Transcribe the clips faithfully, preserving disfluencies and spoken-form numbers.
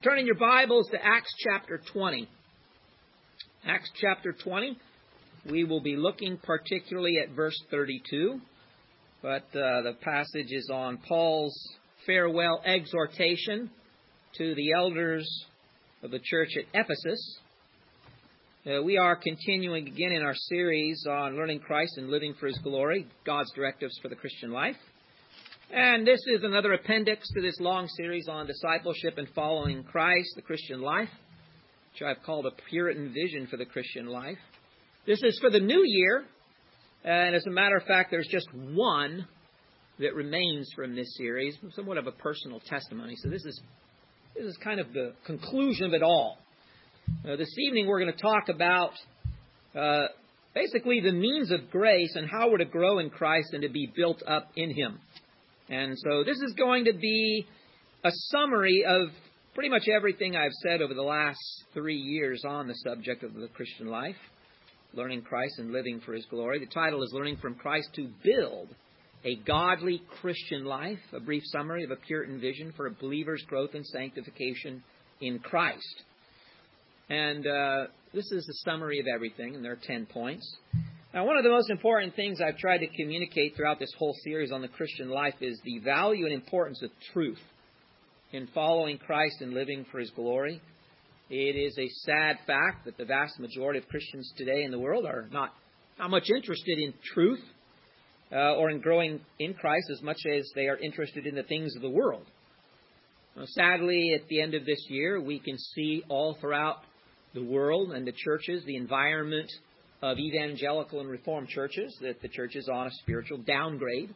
Turn in your Bibles to Acts chapter twenty. Acts chapter twenty. We will be looking particularly at verse thirty-two. But uh, the passage is on Paul's farewell exhortation to the elders of the church at Ephesus. Uh, we are continuing again in our series on learning Christ and living for His glory, God's directives for the Christian life. And this is another appendix to this long series on discipleship and following Christ, the Christian life, which I've called a Puritan vision for the Christian life. This is for the new year, and as a matter of fact, there's just one that remains from this series, somewhat of a personal testimony. So this is this is kind of the conclusion of it all. Uh, this evening we're going to talk about uh, basically the means of grace and how we're to grow in Christ and to be built up in Him. And so this is going to be a summary of pretty much everything I've said over the last three years on the subject of the Christian life, learning Christ and living for His glory. The title is Learning from Christ to Build a Godly Christian Life, a brief summary of a Puritan vision for a believer's growth and sanctification in Christ. And uh, this is a summary of everything, and there are ten points. Now, one of the most important things I've tried to communicate throughout this whole series on the Christian life is the value and importance of truth in following Christ and living for His glory. It is a sad fact that the vast majority of Christians today in the world are not, not much interested in truth uh, or in growing in Christ as much as they are interested in the things of the world. Now, sadly, at the end of this year, we can see all throughout the world and the churches, the environment of evangelical and Reformed churches, that the church is on a spiritual downgrade.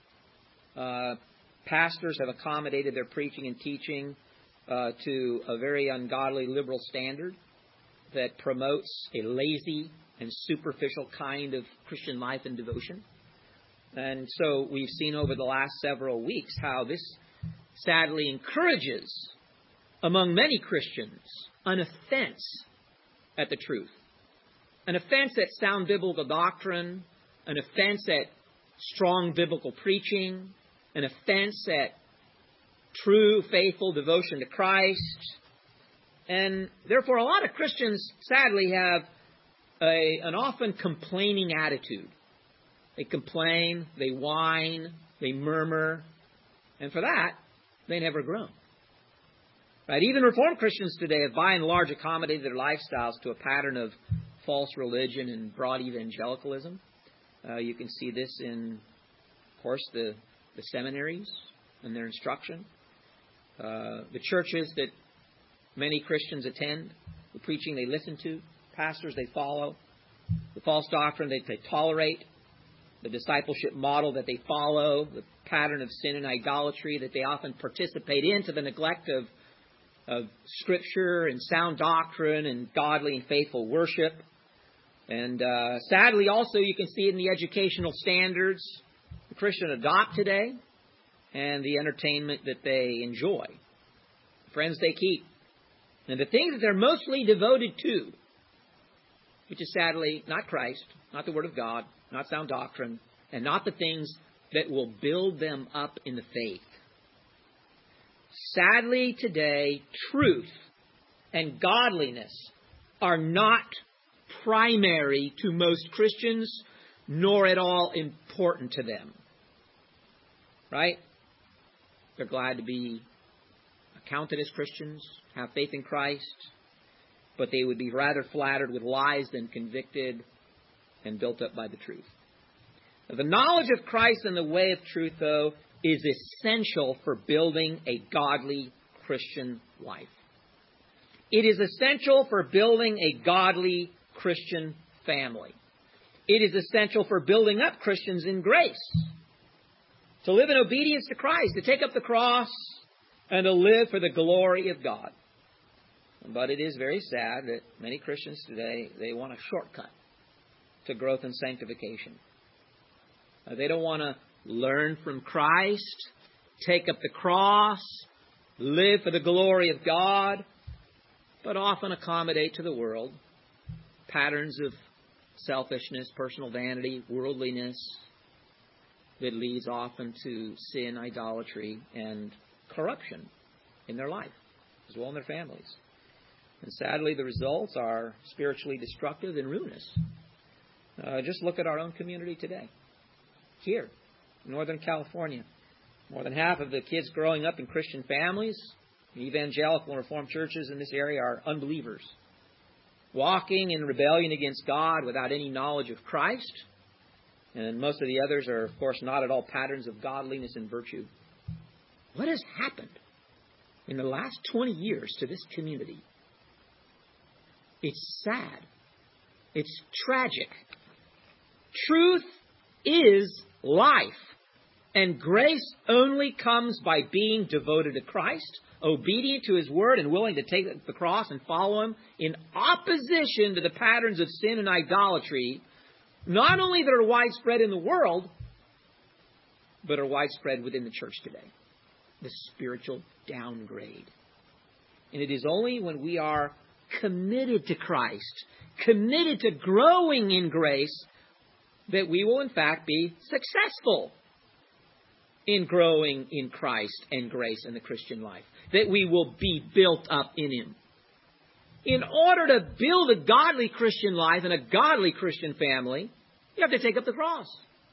Uh, pastors have accommodated their preaching and teaching uh, to a very ungodly liberal standard that promotes a lazy and superficial kind of Christian life and devotion. And so we've seen over the last several weeks how this sadly encourages among many Christians an offense at the truth. An offense at sound biblical doctrine, an offense at strong biblical preaching, an offense at true, faithful devotion to Christ. And therefore, a lot of Christians, sadly, have a, an often complaining attitude. They complain, they whine, they murmur, and for that, they never grow. Right? Even Reformed Christians today have by and large accommodated their lifestyles to a pattern of false religion and broad evangelicalism. Uh, you can see this in, of course, the, the seminaries and their instruction. Uh, the churches that many Christians attend, the preaching they listen to, pastors they follow, the false doctrine that they tolerate, the discipleship model that they follow, the pattern of sin and idolatry that they often participate in to the neglect of, of Scripture and sound doctrine and godly and faithful worship. And uh, sadly, also, you can see it in the educational standards the Christian adopt today and the entertainment that they enjoy, the friends they keep, and the things that they're mostly devoted to, which is sadly not Christ, not the Word of God, not sound doctrine, and not the things that will build them up in the faith. Sadly, today, truth and godliness are not primary to most Christians, nor at all important to them. Right? They're glad to be accounted as Christians, have faith in Christ, but they would be rather flattered with lies than convicted and built up by the truth. Now, the knowledge of Christ and the way of truth, though, is essential for building a godly Christian life. It is essential for building a godly Christian family. It is essential for building up Christians in grace, to live in obedience to Christ, to take up the cross, and to live for the glory of God. But it is very sad that many Christians today, they want a shortcut to growth and sanctification. Uh, they don't want to learn from Christ, take up the cross, live for the glory of God, but often accommodate to the world patterns of selfishness, personal vanity, worldliness that leads often to sin, idolatry, and corruption in their life. as well in their families. And sadly, the results are spiritually destructive and ruinous. Uh, just look at our own community today. Here, in Northern California, more than half of the kids growing up in Christian families, evangelical and Reformed churches in this area are unbelievers, walking in rebellion against God without any knowledge of Christ. And most of the others are, of course, not at all patterns of godliness and virtue. What has happened in the last twenty years to this community? It's sad. It's tragic. Truth is life. And grace only comes by being devoted to Christ, obedient to His Word, and willing to take the cross and follow Him in opposition to the patterns of sin and idolatry, not only that are widespread in the world, but are widespread within the church today. The spiritual downgrade. And it is only when we are committed to Christ, committed to growing in grace, that we will in fact be successful in growing in Christ and grace in the Christian life. That we will be built up in Him. In order to build a godly Christian life and a godly Christian family, you have to take up the cross.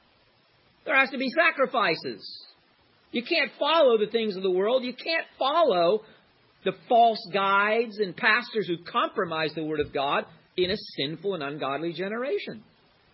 There has to be sacrifices. You can't follow the things of the world. You can't follow the false guides and pastors who compromise the Word of God in a sinful and ungodly generation.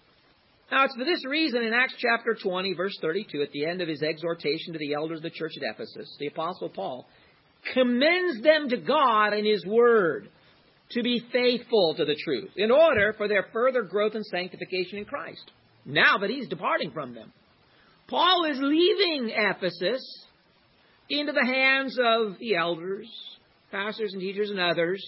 Now, it's for this reason in Acts chapter twenty, verse thirty-two, at the end of his exhortation to the elders of the church at Ephesus, the Apostle Paul commends them to God and His Word to be faithful to the truth in order for their further growth and sanctification in Christ. Now that he's departing from them, Paul is leaving Ephesus into the hands of the elders, pastors and teachers and others,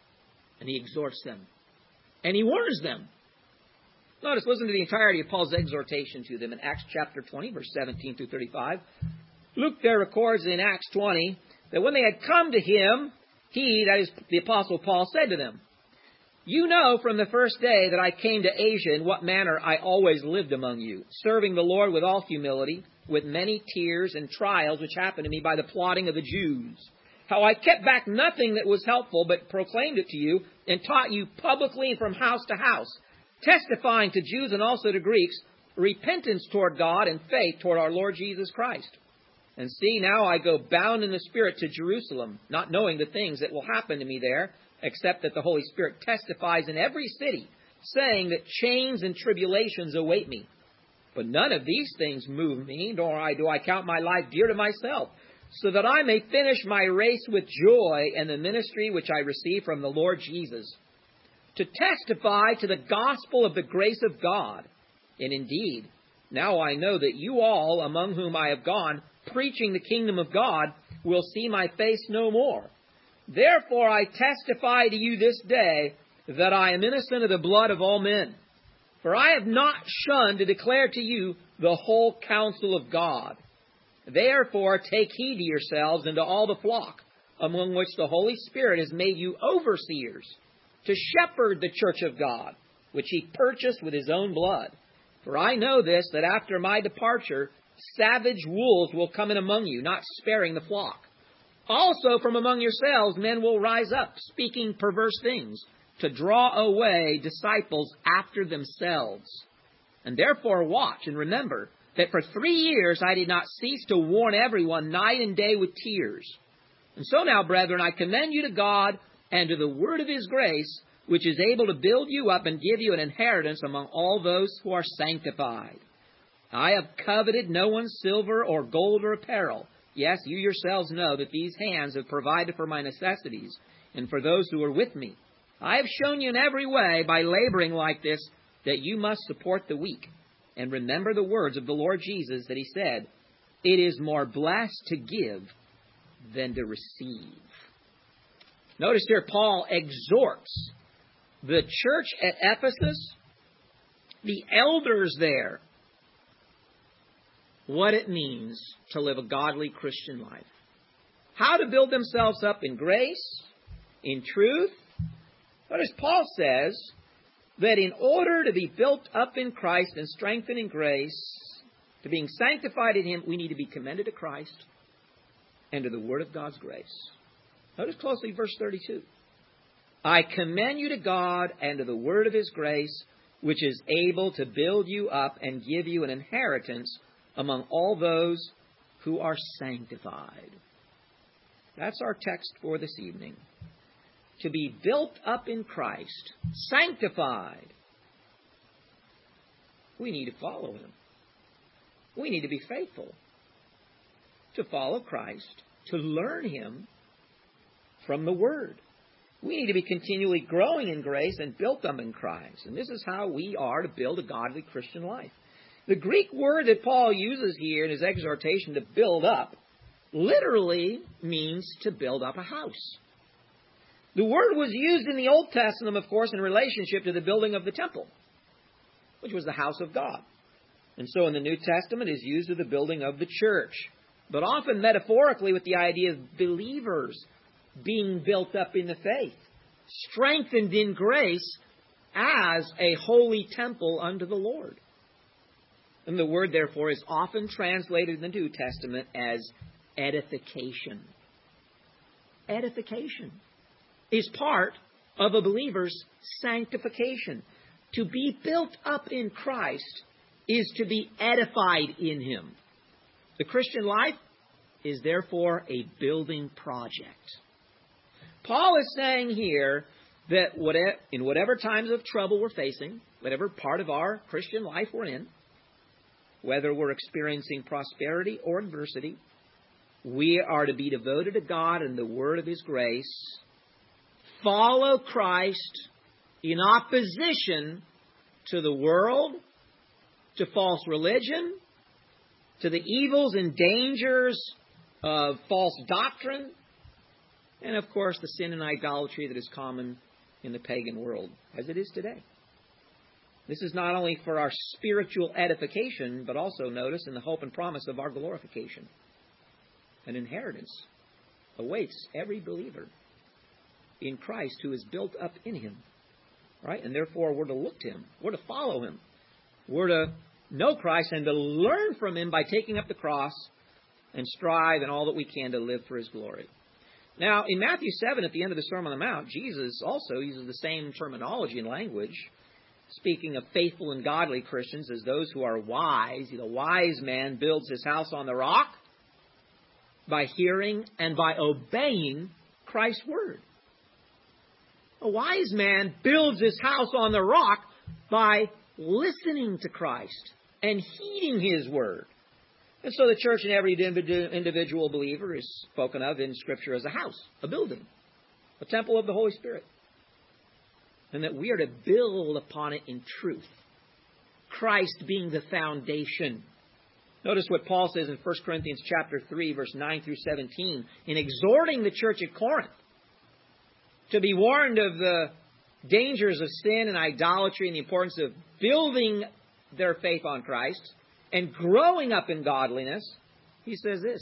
and he exhorts them. And he warns them. Notice, listen to the entirety of Paul's exhortation to them in Acts chapter twenty, verse seventeen through thirty-five. Luke there records in Acts twenty that when they had come to him, he, that is the Apostle Paul, said to them, "You know from the first day that I came to Asia in what manner I always lived among you, serving the Lord with all humility, with many tears and trials which happened to me by the plotting of the Jews. How I kept back nothing that was helpful, but proclaimed it to you and taught you publicly from house to house, testifying to Jews and also to Greeks, repentance toward God and faith toward our Lord Jesus Christ. And see, now I go bound in the Spirit to Jerusalem, not knowing the things that will happen to me there, except that the Holy Spirit testifies in every city, saying that chains and tribulations await me. But none of these things move me, nor do I count my life dear to myself, so that I may finish my race with joy and the ministry which I receive from the Lord Jesus, to testify to the gospel of the grace of God. And indeed, now I know that you all, among whom I have gone, preaching the kingdom of God, will see my face no more. Therefore I testify to you this day that I am innocent of the blood of all men. For I have not shunned to declare to you the whole counsel of God. Therefore take heed to yourselves and to all the flock, among which the Holy Spirit has made you overseers, to shepherd the church of God, which He purchased with His own blood. For I know this, that after my departure, savage wolves will come in among you, not sparing the flock. Also from among yourselves men will rise up, speaking perverse things, to draw away disciples after themselves. And therefore watch and remember that for three years I did not cease to warn everyone night and day with tears. And so now, brethren, I commend you to God and to the word of His grace, which is able to build you up and give you an inheritance among all those who are sanctified. I have coveted no one's silver or gold or apparel. Yes, you yourselves know that these hands have provided for my necessities and for those who are with me. I have shown you in every way, by laboring like this, that you must support the weak. And remember the words of the Lord Jesus that He said, it is more blessed to give than to receive. Notice here Paul exhorts the church at Ephesus, the elders there, what it means to live a godly Christian life. How to build themselves up in grace, in truth. Notice Paul says that in order to be built up in Christ and strengthened in grace, to being sanctified in Him, we need to be commended to Christ and to the Word of God's grace. Notice closely verse thirty-two. I commend you to God and to the word of his grace, which is able to build you up and give you an inheritance among all those who are sanctified. That's our text for this evening. To be built up in Christ, sanctified. We need to follow him. We need to be faithful to follow Christ, to learn him from the Word. We need to be continually growing in grace and built up in Christ. And this is how we are to build a godly Christian life. The Greek word that Paul uses here in his exhortation to build up literally means to build up a house. The word was used in the Old Testament, of course, in relationship to the building of the temple, which was the house of God. And so in the New Testament, it is used of the building of the church, but often metaphorically with the idea of believers being built up in the faith, strengthened in grace as a holy temple unto the Lord. And the word, therefore, is often translated in the New Testament as edification. Edification is part of a believer's sanctification. To be built up in Christ is to be edified in him. The Christian life is therefore a building project. Paul is saying here that whatever, in whatever times of trouble we're facing, whatever part of our Christian life we're in, whether we're experiencing prosperity or adversity, we are to be devoted to God and the word of his grace, follow Christ in opposition to the world, to false religion, to the evils and dangers of false doctrine, and of course the sin and idolatry that is common in the pagan world, as it is today. This is not only for our spiritual edification, but also, notice, in the hope and promise of our glorification. An inheritance awaits every believer in Christ who is built up in him. Right? And therefore we're to look to him. We're to follow him. We're to know Christ and to learn from him by taking up the cross and strive in all that we can to live for his glory. Now, in Matthew seven, at the end of the Sermon on the Mount, Jesus also uses the same terminology and language, speaking of faithful and godly Christians as those who are wise. The wise man builds his house on the rock by hearing and by obeying Christ's word. A wise man builds his house on the rock by listening to Christ and heeding his word. And so the church and every individual believer is spoken of in Scripture as a house, a building, a temple of the Holy Spirit. And that we are to build upon it in truth, Christ being the foundation. Notice what Paul says in First Corinthians chapter three, verse nine through seventeen, in exhorting the church at Corinth to be warned of the dangers of sin and idolatry and the importance of building their faith on Christ and growing up in godliness. He says this: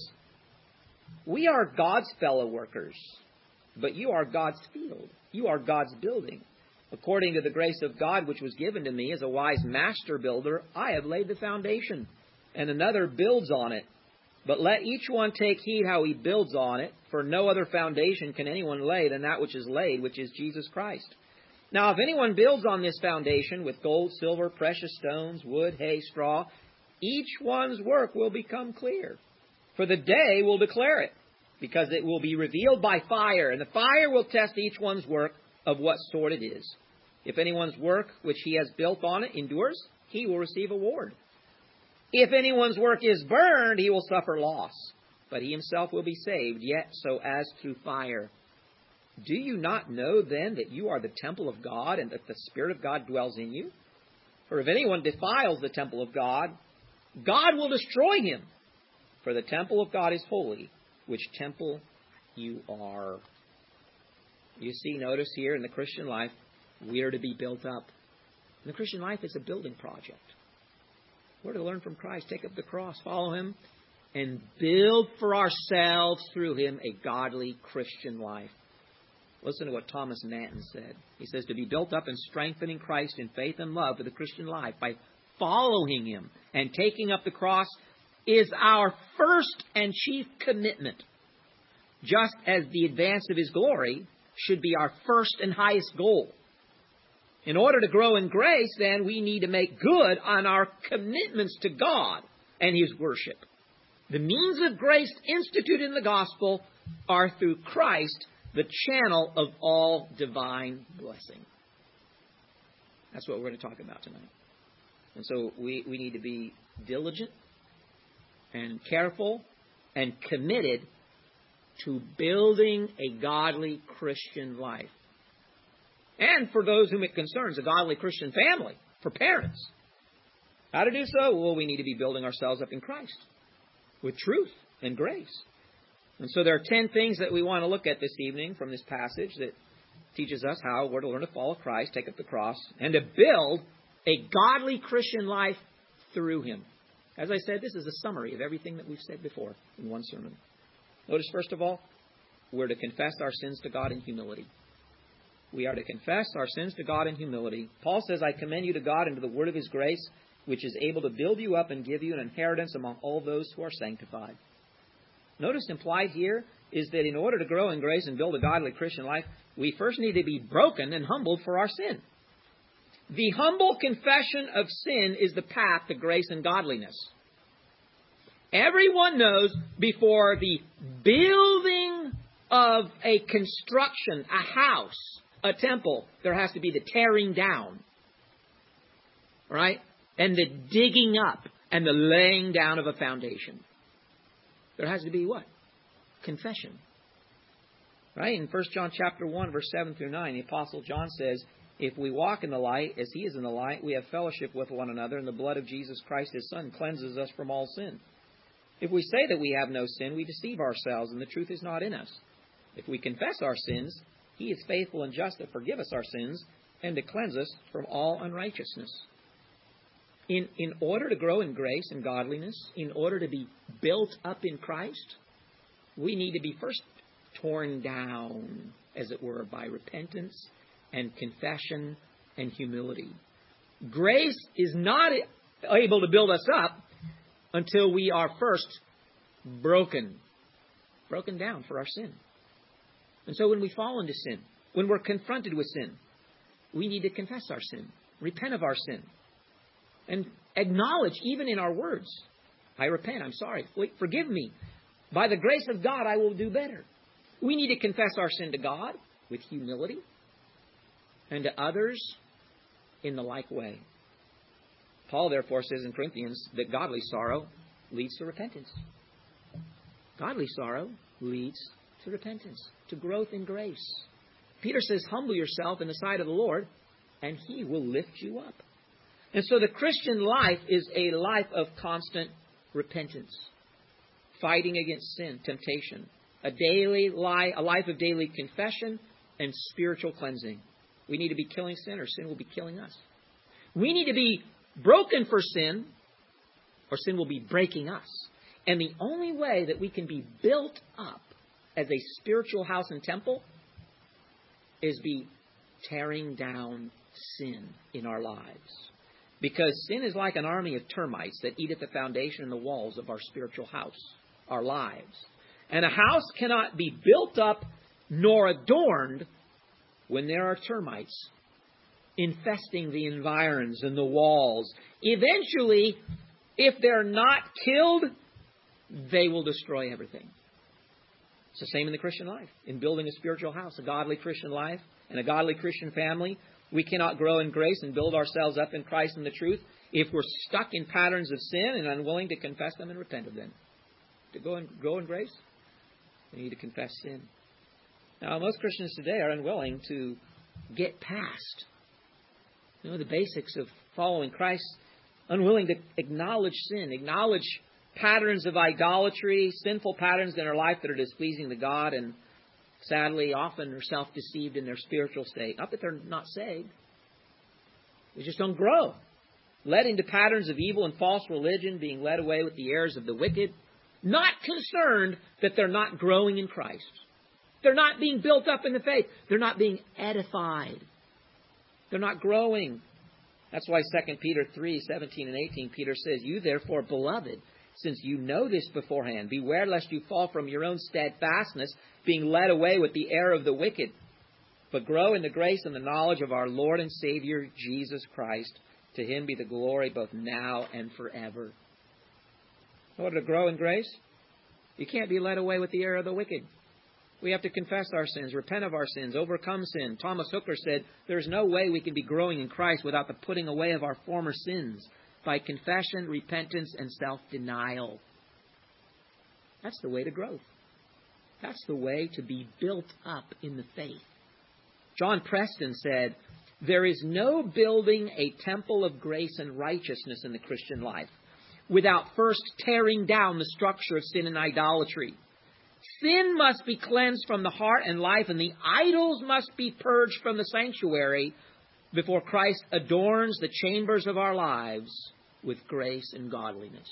we are God's fellow workers, but you are God's field. You are God's building. According to the grace of God which was given to me as a wise master builder, I have laid the foundation, and another builds on it. But let each one take heed how he builds on it, for no other foundation can anyone lay than that which is laid, which is Jesus Christ. Now, if anyone builds on this foundation with gold, silver, precious stones, wood, hay, straw, each one's work will become clear, for the day will declare it, because it will be revealed by fire, and the fire will test each one's work of what sort it is. If anyone's work which he has built on it endures, he will receive a reward. If anyone's work is burned, he will suffer loss, but he himself will be saved, yet so as through fire. Do you not know then that you are the temple of God and that the Spirit of God dwells in you? For if anyone defiles the temple of God, God will destroy him. For the temple of God is holy, which temple you are. You see, notice here in the Christian life, we are to be built up. In the Christian life, it's a building project. We're to learn from Christ, take up the cross, follow him, and build for ourselves through him a godly Christian life. Listen to what Thomas Manton said. He says, to be built up and strengthening Christ in faith and love for the Christian life by following him and taking up the cross is our first and chief commitment. just as the advance of His glory should be our first and highest goal. In order to grow in grace, then, we need to make good on our commitments to God and His worship. The means of grace instituted in the gospel are through Christ, the channel of all divine blessing. That's what we're going to talk about tonight. And so we, we need to be diligent and careful and committed to building a godly Christian life. And for those whom it concerns, a godly Christian family, for parents. How to do so? Well, we need to be building ourselves up in Christ with truth and grace. And so there are ten things that we want to look at this evening from this passage that teaches us how we're to learn to follow Christ, take up the cross, and to build a godly Christian life through Him. As I said, this is a summary of everything that we've said before in one sermon. Notice, first of all, we're to confess our sins to God in humility. We are to confess our sins to God in humility. Paul says, I commend you to God and to the word of His grace, which is able to build you up and give you an inheritance among all those who are sanctified. Notice implied here is that in order to grow in grace and build a godly Christian life, we first need to be broken and humbled for our sin. The humble confession of sin is the path to grace and godliness. Everyone knows before the building of a construction, a house, a temple, there has to be the tearing down. Right? And the digging up and the laying down of a foundation. There has to be what? Confession. Right? In First John chapter one, verse seven through nine, the Apostle John says, if we walk in the light, as He is in the light, we have fellowship with one another, and the blood of Jesus Christ, His Son, cleanses us from all sin. If we say that we have no sin, we deceive ourselves, and the truth is not in us. If we confess our sins, He is faithful and just to forgive us our sins and to cleanse us from all unrighteousness. In, in order to grow in grace and godliness, in order to be built up in Christ, we need to be first torn down, as it were, by repentance and confession and humility. Grace is not able to build us up until we are first broken, broken down for our sin. And so when we fall into sin, when we're confronted with sin, we need to confess our sin, repent of our sin, and acknowledge even in our words, I repent, I'm sorry, forgive me. By the grace of God, I will do better. We need to confess our sin to God with humility and to others in the like way. Paul, therefore, says in Corinthians that godly sorrow leads to repentance. Godly sorrow leads to repentance, to growth in grace. Peter says, humble yourself in the sight of the Lord, and He will lift you up. And so the Christian life is a life of constant repentance, fighting against sin, temptation, a daily life, a life of daily confession and spiritual cleansing. We need to be killing sin, or sin will be killing us. We need to be broken for sin, or sin will be breaking us. And the only way that we can be built up as a spiritual house and temple is be tearing down sin in our lives. Because sin is like an army of termites that eat at the foundation and the walls of our spiritual house, our lives. And a house cannot be built up nor adorned when there are termites infesting the environs and the walls. Eventually, if they're not killed, they will destroy everything. It's the same in the Christian life. In building a spiritual house, a godly Christian life, and a godly Christian family, we cannot grow in grace and build ourselves up in Christ and the truth if we're stuck in patterns of sin and unwilling to confess them and repent of them. To go and grow in grace, we need to confess sin. Now, most Christians today are unwilling to get past, you know, the basics of following Christ, unwilling to acknowledge sin, acknowledge patterns of idolatry, sinful patterns in our life that are displeasing to God, and sadly often are self-deceived in their spiritual state. Not that they're not saved. They just don't grow. Led into patterns of evil and false religion, being led away with the errors of the wicked, not concerned that they're not growing in Christ. They're not being built up in the faith. They're not being edified. They're not growing. That's why Second Peter three, seventeen and eighteen, Peter says, you therefore, beloved, Since you know this beforehand, beware lest you fall from your own steadfastness, being led away with the error of the wicked. But grow in the grace and the knowledge of our Lord and Savior, Jesus Christ. To him be the glory both now and forever. In order to grow in grace, you can't be led away with the error of the wicked. We have to confess our sins, repent of our sins, overcome sin. Thomas Hooker said, there's no way we can be growing in Christ without the putting away of our former sins by confession, repentance, and self-denial. That's the way to growth. That's the way to be built up in the faith. John Preston said, there is no building a temple of grace and righteousness in the Christian life without first tearing down the structure of sin and idolatry. Sin must be cleansed from the heart and life, and the idols must be purged from the sanctuary before Christ adorns the chambers of our lives with grace and godliness.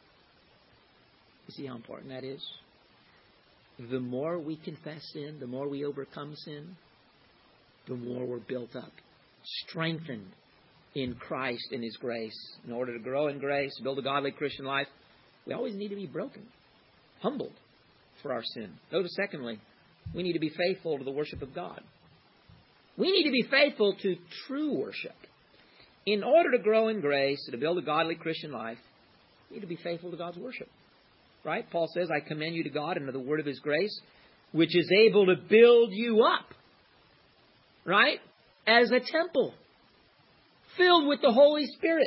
You see how important that is? The more we confess sin, the more we overcome sin, the more we're built up, strengthened in Christ and His grace. In order to grow in grace, build a godly Christian life, we always need to be broken, humbled for our sin. Notice, secondly, we need to be faithful to the worship of God. We need to be faithful to true worship. In order to grow in grace and to build a godly Christian life, we need to be faithful to God's worship. Right? Paul says, I commend you to God and to the word of His grace, which is able to build you up. Right? As a temple, filled with the Holy Spirit,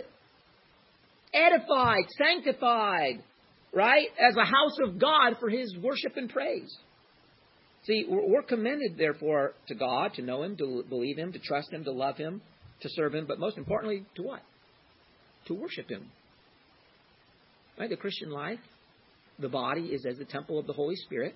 edified, sanctified, right? As a house of God for His worship and praise. See, we're commended, therefore, to God, to know Him, to believe Him, to trust Him, to love Him, to serve Him, but most importantly, to what? To worship Him. Right? The Christian life, the body is as the temple of the Holy Spirit,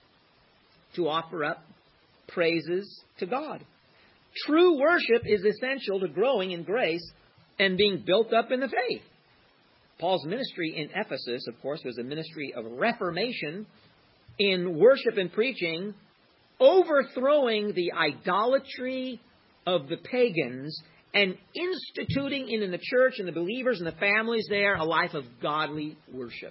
to offer up praises to God. True worship is essential to growing in grace and being built up in the faith. Paul's ministry in Ephesus, of course, was a ministry of reformation in worship and preaching, overthrowing the idolatry of the pagans and instituting in the church and the believers and the families there a life of godly worship.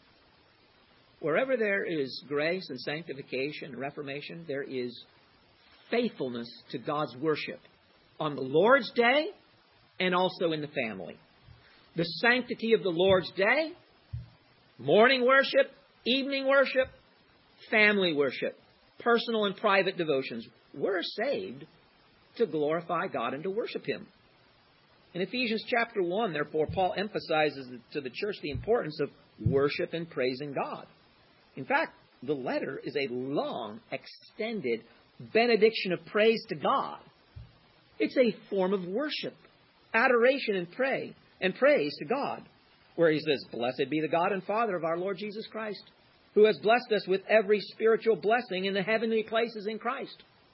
Wherever there is grace and sanctification and reformation, there is faithfulness to God's worship on the Lord's day and also in the family. The sanctity of the Lord's day, morning worship, evening worship, family worship, personal and private devotions. We're saved to glorify God and to worship Him. In Ephesians chapter one, therefore, Paul emphasizes to the church the importance of worship and praising God. In fact, the letter is a long, extended benediction of praise to God. It's a form of worship, adoration and pray and praise to God, where he says, blessed be the God and Father of our Lord Jesus Christ, who has blessed us with every spiritual blessing in the heavenly places in Christ.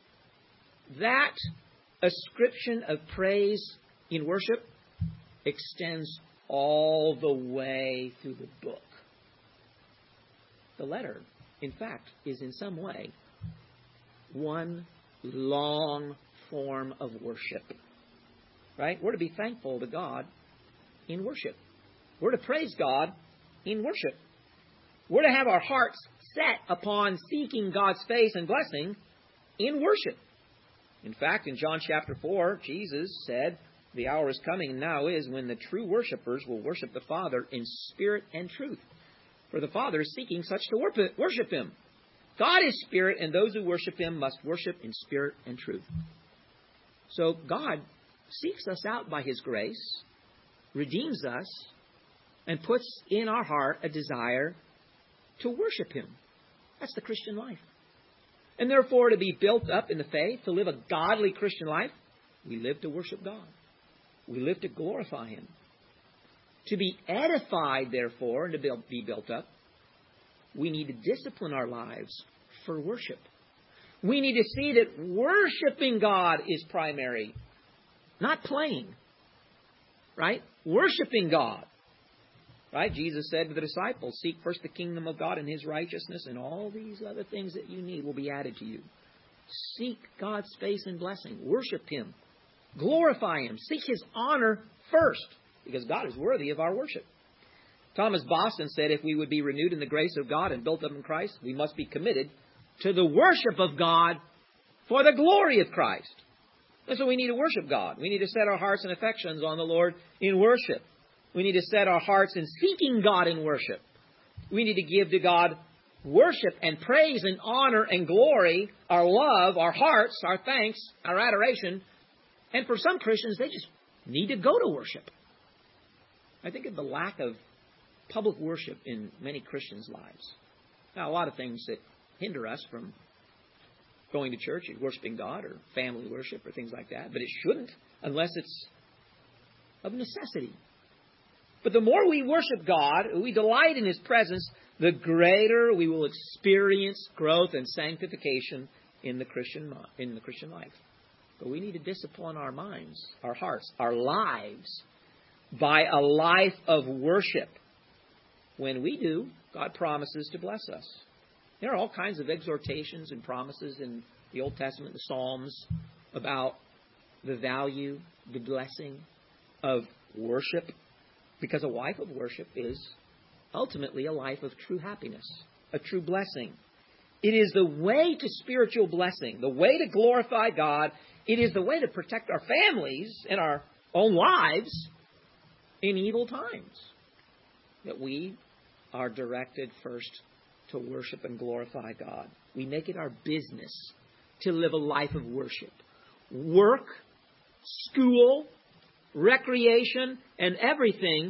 That ascription of praise in worship extends all the way through the book. The letter, in fact, is in some way one long form of worship. Right? We're to be thankful to God in worship. We're to praise God in worship. We're to have our hearts set upon seeking God's face and blessing in worship. In fact, in John chapter four, Jesus said, the hour is coming and now is when the true worshipers will worship the Father in spirit and truth. For the Father is seeking such to worship Him. God is spirit, and those who worship Him must worship in spirit and truth. So God seeks us out by His grace, redeems us, and puts in our heart a desire to worship Him. That's the Christian life. And therefore, to be built up in the faith, to live a godly Christian life, we live to worship God. We live to glorify Him. To be edified, therefore, and to be built up, we need to discipline our lives for worship. We need to see that worshiping God is primary, not playing. Right? Worshiping God. Right? Jesus said to the disciples, seek first the kingdom of God and His righteousness, and all these other things that you need will be added to you. Seek God's face and blessing. Worship Him. Glorify Him. Seek His honor first, because God is worthy of our worship. Thomas Boston said, if we would be renewed in the grace of God and built up in Christ, we must be committed to the worship of God for the glory of Christ. That's what we need to worship God. We need to set our hearts and affections on the Lord in worship. We need to set our hearts in seeking God in worship. We need to give to God worship and praise and honor and glory, our love, our hearts, our thanks, our adoration. And for some Christians, they just need to go to worship. I think of the lack of public worship in many Christians' lives. Now, a lot of things that hinder us from going to church and worshiping God, or family worship or things like that. But it shouldn't unless it's of necessity. But the more we worship God, we delight in His presence, the greater we will experience growth and sanctification in the Christian in the Christian life. But we need to discipline our minds, our hearts, our lives by a life of worship. When we do, God promises to bless us. There are all kinds of exhortations and promises in the Old Testament, the Psalms, about the value, the blessing of worship. Because a life of worship is ultimately a life of true happiness, a true blessing. It is the way to spiritual blessing, the way to glorify God. It is the way to protect our families and our own lives in evil times. That we are directed first to worship and glorify God. We make it our business to live a life of worship. Work, school, recreation, and everything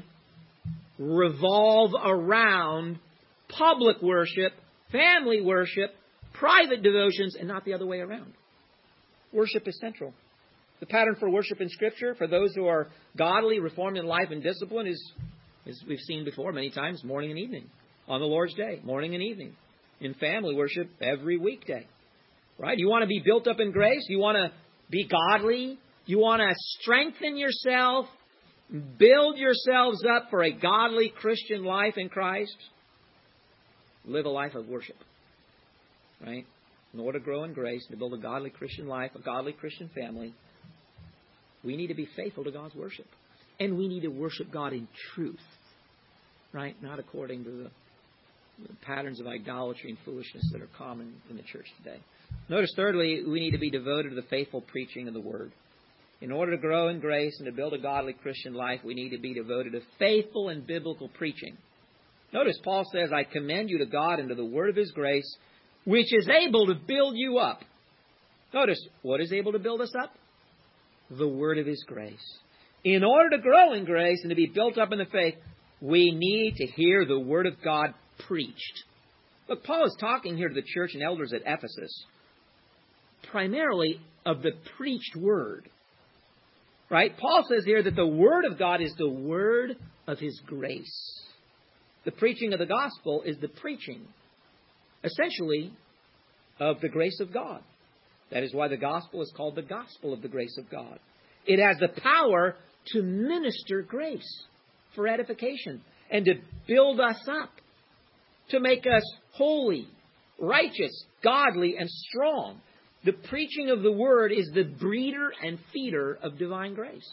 revolve around public worship, family worship, private devotions, and not the other way around. Worship is central. The pattern for worship in Scripture, for those who are godly, reformed in life and discipline, is, as we've seen before many times, morning and evening. On the Lord's Day, morning and evening. In family worship, every weekday. Right? You want to be built up in grace? You want to be godly? You want to strengthen yourself? Build yourselves up for a godly Christian life in Christ? Live a life of worship. Right? In order to grow in grace, to build a godly Christian life, a godly Christian family, we need to be faithful to God's worship. And we need to worship God in truth. Right? Not according to the patterns of idolatry and foolishness that are common in the church today. Notice, thirdly, we need to be devoted to the faithful preaching of the Word. In order to grow in grace and to build a godly Christian life, we need to be devoted to faithful and biblical preaching. Notice Paul says, I commend you to God and to the word of His grace, which is able to build you up. Notice, what is able to build us up? The word of His grace. In order to grow in grace and to be built up in the faith, we need to hear the Word of God preached. Look, Paul is talking here to the church and elders at Ephesus primarily of the preached Word. Right? Paul says here that the Word of God is the Word of His grace. The preaching of the gospel is the preaching, essentially, of the grace of God. That is why the gospel is called the gospel of the grace of God. It has the power to minister grace for edification and to build us up, to make us holy, righteous, godly, and strong. The preaching of the Word is the breeder and feeder of divine grace.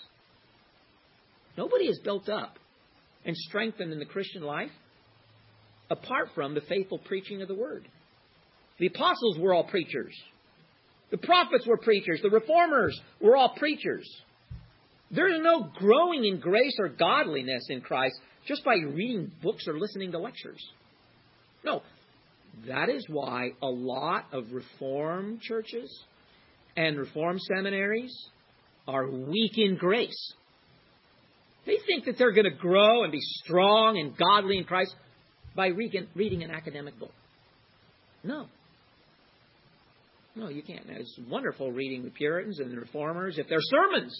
Nobody is built up and strengthened in the Christian life apart from the faithful preaching of the Word. The apostles were all preachers. The prophets were preachers. The reformers were all preachers. There is no growing in grace or godliness in Christ just by reading books or listening to lectures. No. That is why a lot of Reformed churches and Reformed seminaries are weak in grace. They think that they're going to grow and be strong and godly in Christ by reading, reading an academic book. No. No, you can't. It's wonderful reading the Puritans and the Reformers if they're sermons.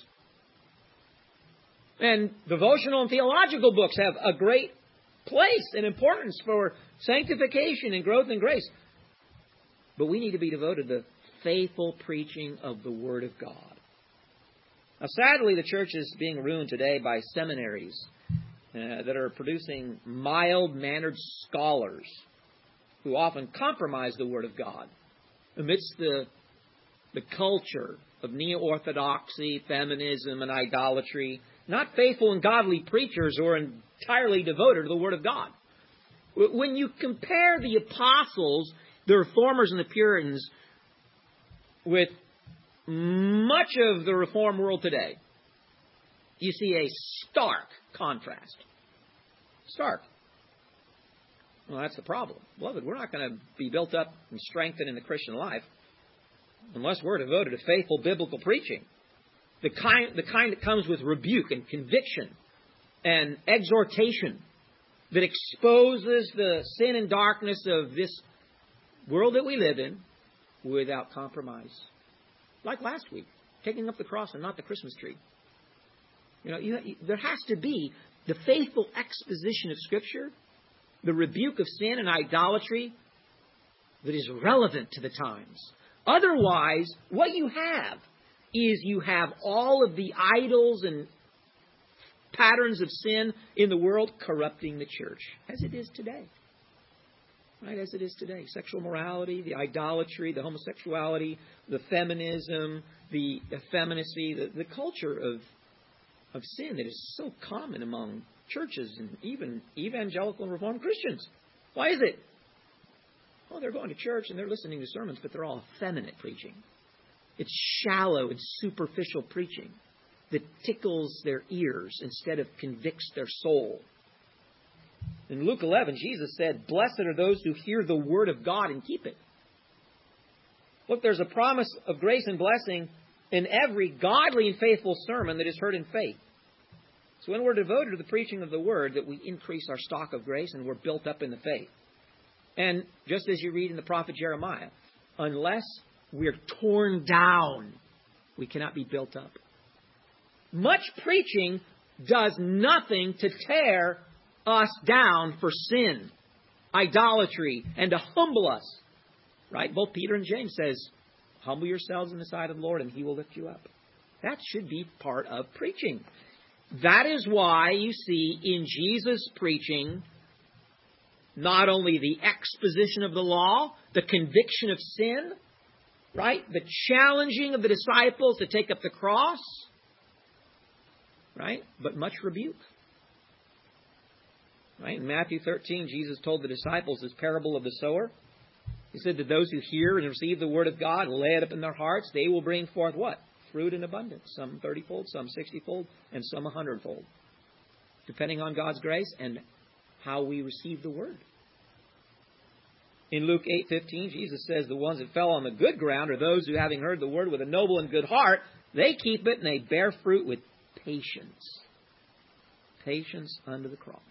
And devotional and theological books have a great place and importance for sanctification and growth in grace. But we need to be devoted to faithful preaching of the Word of God. Now, sadly, the church is being ruined today by seminaries uh, that are producing mild-mannered scholars who often compromise the Word of God amidst the, the culture of neo-orthodoxy, feminism, and idolatry not faithful and godly preachers who are entirely devoted to the Word of God. When you compare the apostles, the reformers and the Puritans with much of the reform world today, you see a stark contrast. Stark. Well, that's the problem. Beloved, we're not going to be built up and strengthened in the Christian life unless we're devoted to faithful biblical preaching. The kind, the kind that comes with rebuke and conviction and exhortation, that exposes the sin and darkness of this world that we live in without compromise. Like last week, taking up the cross and not the Christmas tree. You know, you, you, there has to be the faithful exposition of Scripture, the rebuke of sin and idolatry that is relevant to the times. Otherwise, what you have is you have all of the idols and patterns of sin in the world corrupting the church, as it is today. Right, as it is today. Sexual morality, the idolatry, the homosexuality, the feminism, the effeminacy, the, the culture of, of sin that is so common among churches and even evangelical and Reformed Christians. Why is it? Well, they're going to church and they're listening to sermons, but they're all effeminate preaching. It's shallow and superficial preaching that tickles their ears instead of convicts their soul. In Luke eleven, Jesus said, "Blessed are those who hear the word of God and keep it." Look, there's a promise of grace and blessing in every godly and faithful sermon that is heard in faith. So when we're devoted to the preaching of the word, that we increase our stock of grace and we're built up in the faith. And just as you read in the prophet Jeremiah, unless we're torn down, we cannot be built up. Much preaching does nothing to tear us down for sin, idolatry, and to humble us. Right? Both Peter and James says, humble yourselves in the sight of the Lord and He will lift you up. That should be part of preaching. That is why you see in Jesus' preaching not only the exposition of the law, the conviction of sin, right? The challenging of the disciples to take up the cross, right? But much rebuke. Right? In Matthew thirteen, Jesus told the disciples this parable of the sower. He said that those who hear and receive the word of God and lay it up in their hearts, they will bring forth what? Fruit in abundance. Some thirty-fold, some sixty-fold, and some a hundredfold. Depending on God's grace and how we receive the word. In Luke eight fifteen, Jesus says the ones that fell on the good ground are those who, having heard the word with a noble and good heart, they keep it and they bear fruit with patience. Patience unto the cross.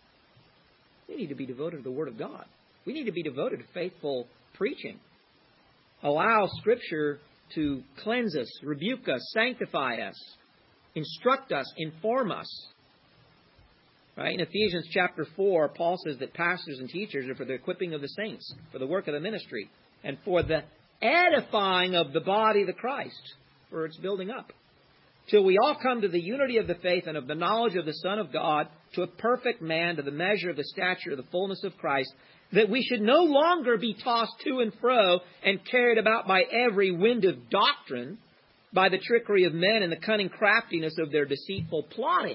We need to be devoted to the Word of God. We need to be devoted to faithful preaching. Allow Scripture to cleanse us, rebuke us, sanctify us, instruct us, inform us. Right? In Ephesians chapter four, Paul says that pastors and teachers are for the equipping of the saints, for the work of the ministry, and for the edifying of the body of the Christ, for its building up. Till we all come to the unity of the faith and of the knowledge of the Son of God, to a perfect man, to the measure of the stature of the fullness of Christ, that we should no longer be tossed to and fro and carried about by every wind of doctrine, by the trickery of men and the cunning craftiness of their deceitful plotting.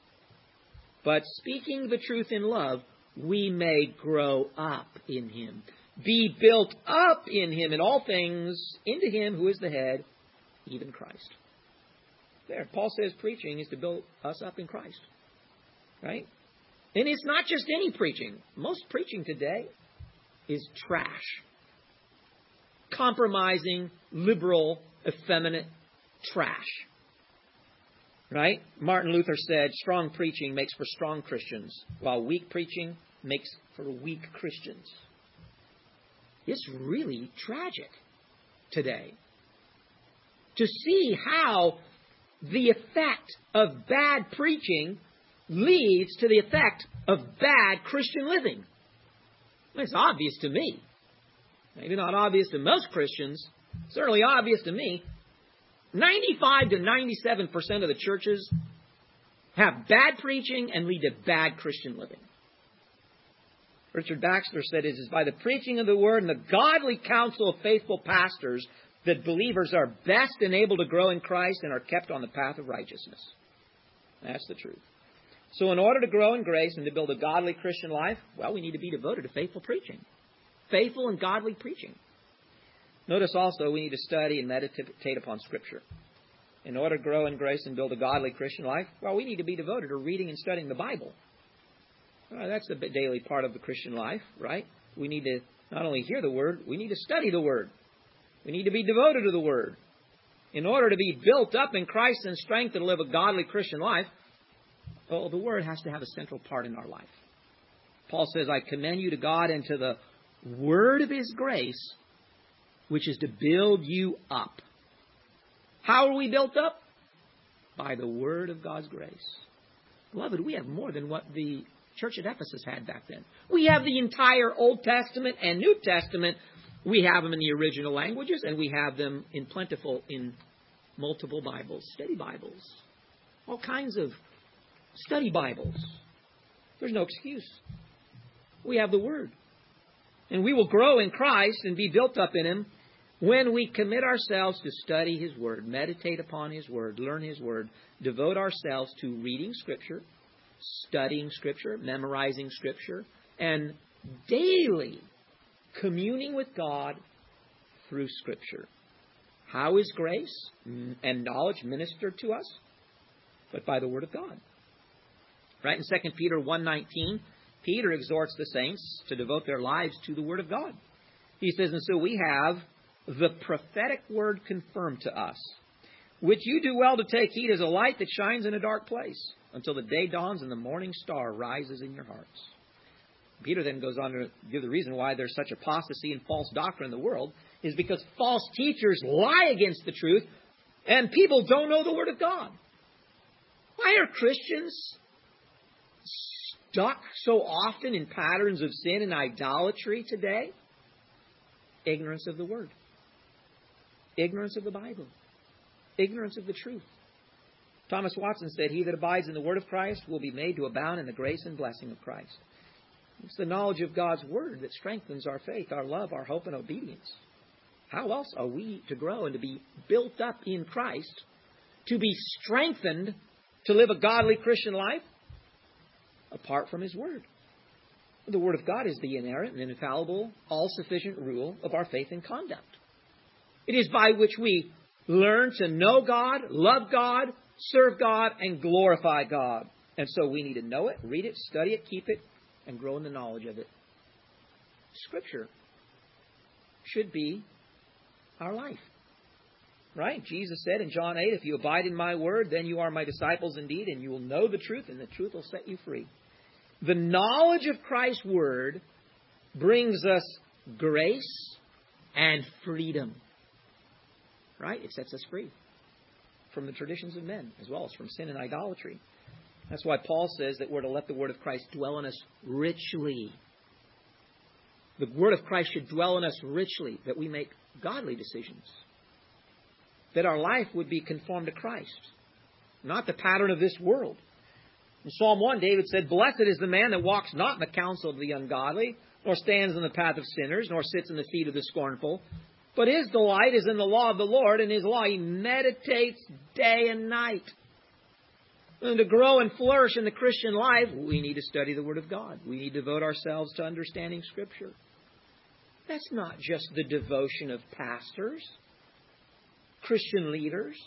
But speaking the truth in love, we may grow up in Him, be built up in Him in all things, into Him who is the head, even Christ. There, Paul says preaching is to build us up in Christ. Right? And it's not just any preaching. Most preaching today is trash. Compromising, liberal, effeminate trash. Right? Martin Luther said, strong preaching makes for strong Christians, while weak preaching makes for weak Christians. It's really tragic today to see how the effect of bad preaching leads to the effect of bad Christian living. It's obvious to me. Maybe not obvious to most Christians. Certainly obvious to me. ninety-five to ninety-seven percent of the churches have bad preaching and lead to bad Christian living. Richard Baxter said, it is by the preaching of the word and the godly counsel of faithful pastors that believers are best enabled to grow in Christ and are kept on the path of righteousness. That's the truth. So in order to grow in grace and to build a godly Christian life, well, we need to be devoted to faithful preaching. Faithful and godly preaching. Notice also we need to study and meditate upon Scripture. In order to grow in grace and build a godly Christian life, well, we need to be devoted to reading and studying the Bible. Well, that's the daily part of the Christian life, right? We need to not only hear the Word, we need to study the Word. We need to be devoted to the Word. In order to be built up in Christ and strength and live a godly Christian life, well, the Word has to have a central part in our life. Paul says, I commend you to God and to the Word of His grace, which is to build you up. How are we built up? By the Word of God's grace. Beloved, we have more than what the church at Ephesus had back then. We have the entire Old Testament and New Testament. We have them in the original languages, and we have them in plentiful in multiple Bibles, study Bibles, all kinds of study Bibles. There's no excuse. We have the Word. And we will grow in Christ and be built up in Him when we commit ourselves to study His Word, meditate upon His Word, learn His Word, devote ourselves to reading Scripture, studying Scripture, memorizing Scripture, and daily communing with God through Scripture. How is grace and knowledge ministered to us? But by the Word of God. Right in Second Peter one nineteen, Peter exhorts the saints to devote their lives to the Word of God. He says, and so we have the prophetic word confirmed to us, which you do well to take heed as a light that shines in a dark place, until the day dawns and the morning star rises in your hearts. Peter then goes on to give the reason why there's such apostasy and false doctrine in the world, is because false teachers lie against the truth, and people don't know the Word of God. Why are Christians stuck so often in patterns of sin and idolatry today? Ignorance of the Word. Ignorance of the Bible. Ignorance of the truth. Thomas Watson said, he that abides in the Word of Christ will be made to abound in the grace and blessing of Christ. It's the knowledge of God's Word that strengthens our faith, our love, our hope, and obedience. How else are we to grow and to be built up in Christ, to be strengthened to live a godly Christian life? Apart from His Word. The Word of God is the inerrant and infallible, all-sufficient rule of our faith and conduct. It is by which we learn to know God, love God, serve God, and glorify God. And so we need to know it, read it, study it, keep it, and grow in the knowledge of it. Scripture should be our life. Right? Jesus said in John eight, if you abide in my word, then you are my disciples indeed, and you will know the truth, and the truth will set you free. The knowledge of Christ's word brings us grace and freedom. Right? It sets us free from the traditions of men, as well as from sin and idolatry. That's why Paul says that we're to let the word of Christ dwell in us richly. The word of Christ should dwell in us richly, that we make godly decisions. That our life would be conformed to Christ, not the pattern of this world. In Psalm one, David said, blessed is the man that walks not in the counsel of the ungodly, nor stands in the path of sinners, nor sits in the seat of the scornful. But his delight is in the law of the Lord, and his law he meditates day and night. And to grow and flourish in the Christian life, we need to study the Word of God. We need to devote ourselves to understanding Scripture. That's not just the devotion of pastors, Christian leaders.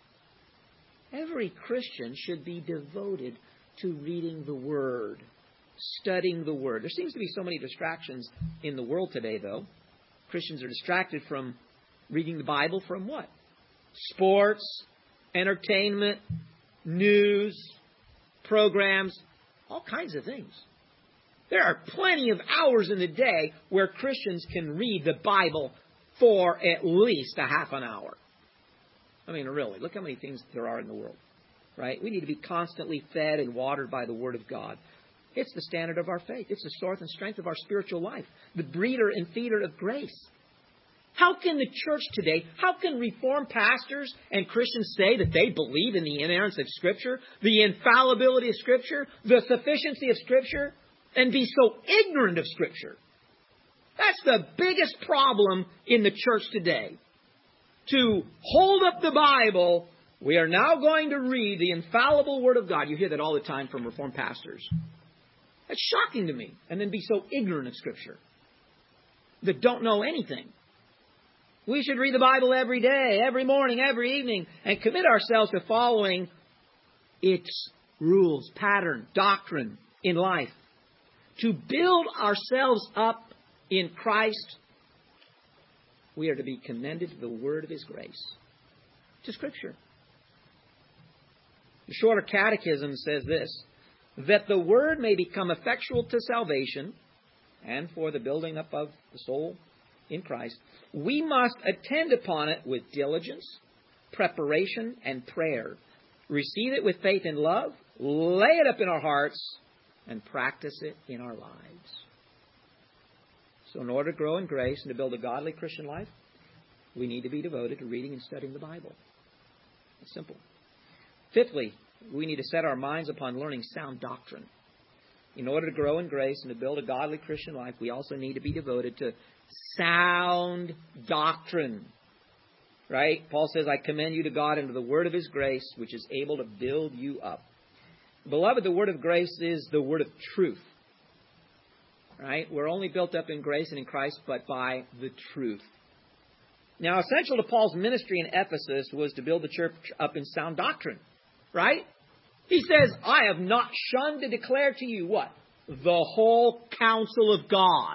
Every Christian should be devoted to reading the Word, studying the Word. There seems to be so many distractions in the world today, though. Christians are distracted from reading the Bible from what? Sports, entertainment, news, programs, all kinds of things. There are plenty of hours in the day where Christians can read the Bible for at least a half an hour. I mean, really, look how many things there are in the world, right? We need to be constantly fed and watered by the Word of God. It's the standard of our faith. It's the source and strength of our spiritual life, the breeder and feeder of grace. How can the church today, how can Reformed pastors and Christians say that they believe in the inerrancy of Scripture, the infallibility of Scripture, the sufficiency of Scripture, and be so ignorant of Scripture? That's the biggest problem in the church today. To hold up the Bible We are now going to read the infallible Word of God. You hear that all the time from Reformed pastors. That's shocking to me. And then be so ignorant of Scripture. That don't know anything. We should read the Bible every day, every morning, every evening, and commit ourselves to following its rules, pattern, doctrine in life. To build ourselves up in Christ, we are to be commended to the word of His grace. To Scripture. The Shorter Catechism says this, that the Word may become effectual to salvation and for the building up of the soul in Christ, we must attend upon it with diligence, preparation, and prayer. Receive it with faith and love, lay it up in our hearts, and practice it in our lives. So in order to grow in grace and to build a godly Christian life, we need to be devoted to reading and studying the Bible. It's simple. Fifthly, we need to set our minds upon learning sound doctrine. In order to grow in grace and to build a godly Christian life, we also need to be devoted to sound doctrine. Right? Paul says, I commend you to God and to the word of His grace, which is able to build you up. Beloved, the word of grace is the word of truth. Right? We're only built up in grace and in Christ, but by the truth. Now, essential to Paul's ministry in Ephesus was to build the church up in sound doctrine. Right? He says, I have not shunned to declare to you what? The whole counsel of God.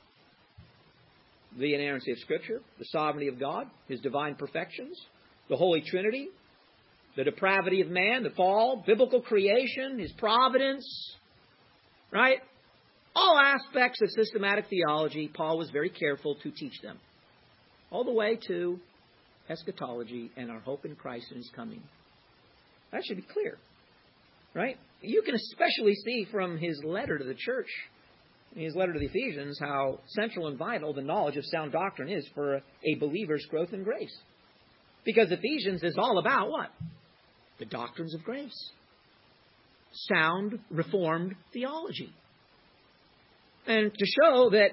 The inerrancy of Scripture, the sovereignty of God, His divine perfections, the Holy Trinity, the depravity of man, the fall, biblical creation, His providence. Right? All aspects of systematic theology, Paul was very careful to teach them. All the way to eschatology and our hope in Christ and His coming. That should be clear. Right? You can especially see from his letter to the church, in his letter to the Ephesians, how central and vital the knowledge of sound doctrine is for a believer's growth in grace. Because Ephesians is all about what? The doctrines of grace. Sound, reformed theology. And to show that,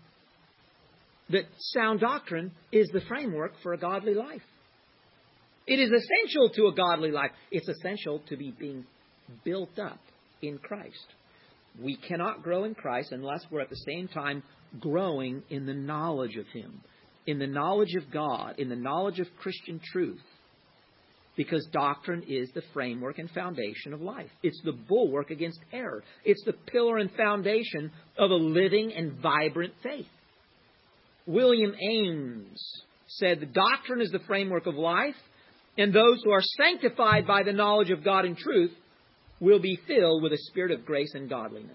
that sound doctrine is the framework for a godly life. It is essential to a godly life. It's essential to be being built up in Christ. We cannot grow in Christ unless we're at the same time growing in the knowledge of Him, in the knowledge of God, in the knowledge of Christian truth. Because doctrine is the framework and foundation of life. It's the bulwark against error. It's the pillar and foundation of a living and vibrant faith. William Ames said, the doctrine is the framework of life, and those who are sanctified by the knowledge of God and truth will be filled with a spirit of grace and godliness.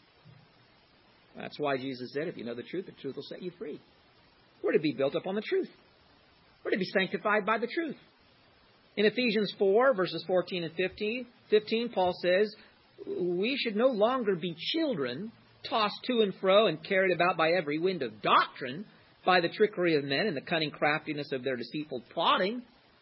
That's why Jesus said, if you know the truth, the truth will set you free. We're to be built up on the truth. We're to be sanctified by the truth. In Ephesians four, verses fourteen and fifteen, fifteen, Paul says, we should no longer be children, tossed to and fro and carried about by every wind of doctrine, by the trickery of men and the cunning craftiness of their deceitful plotting.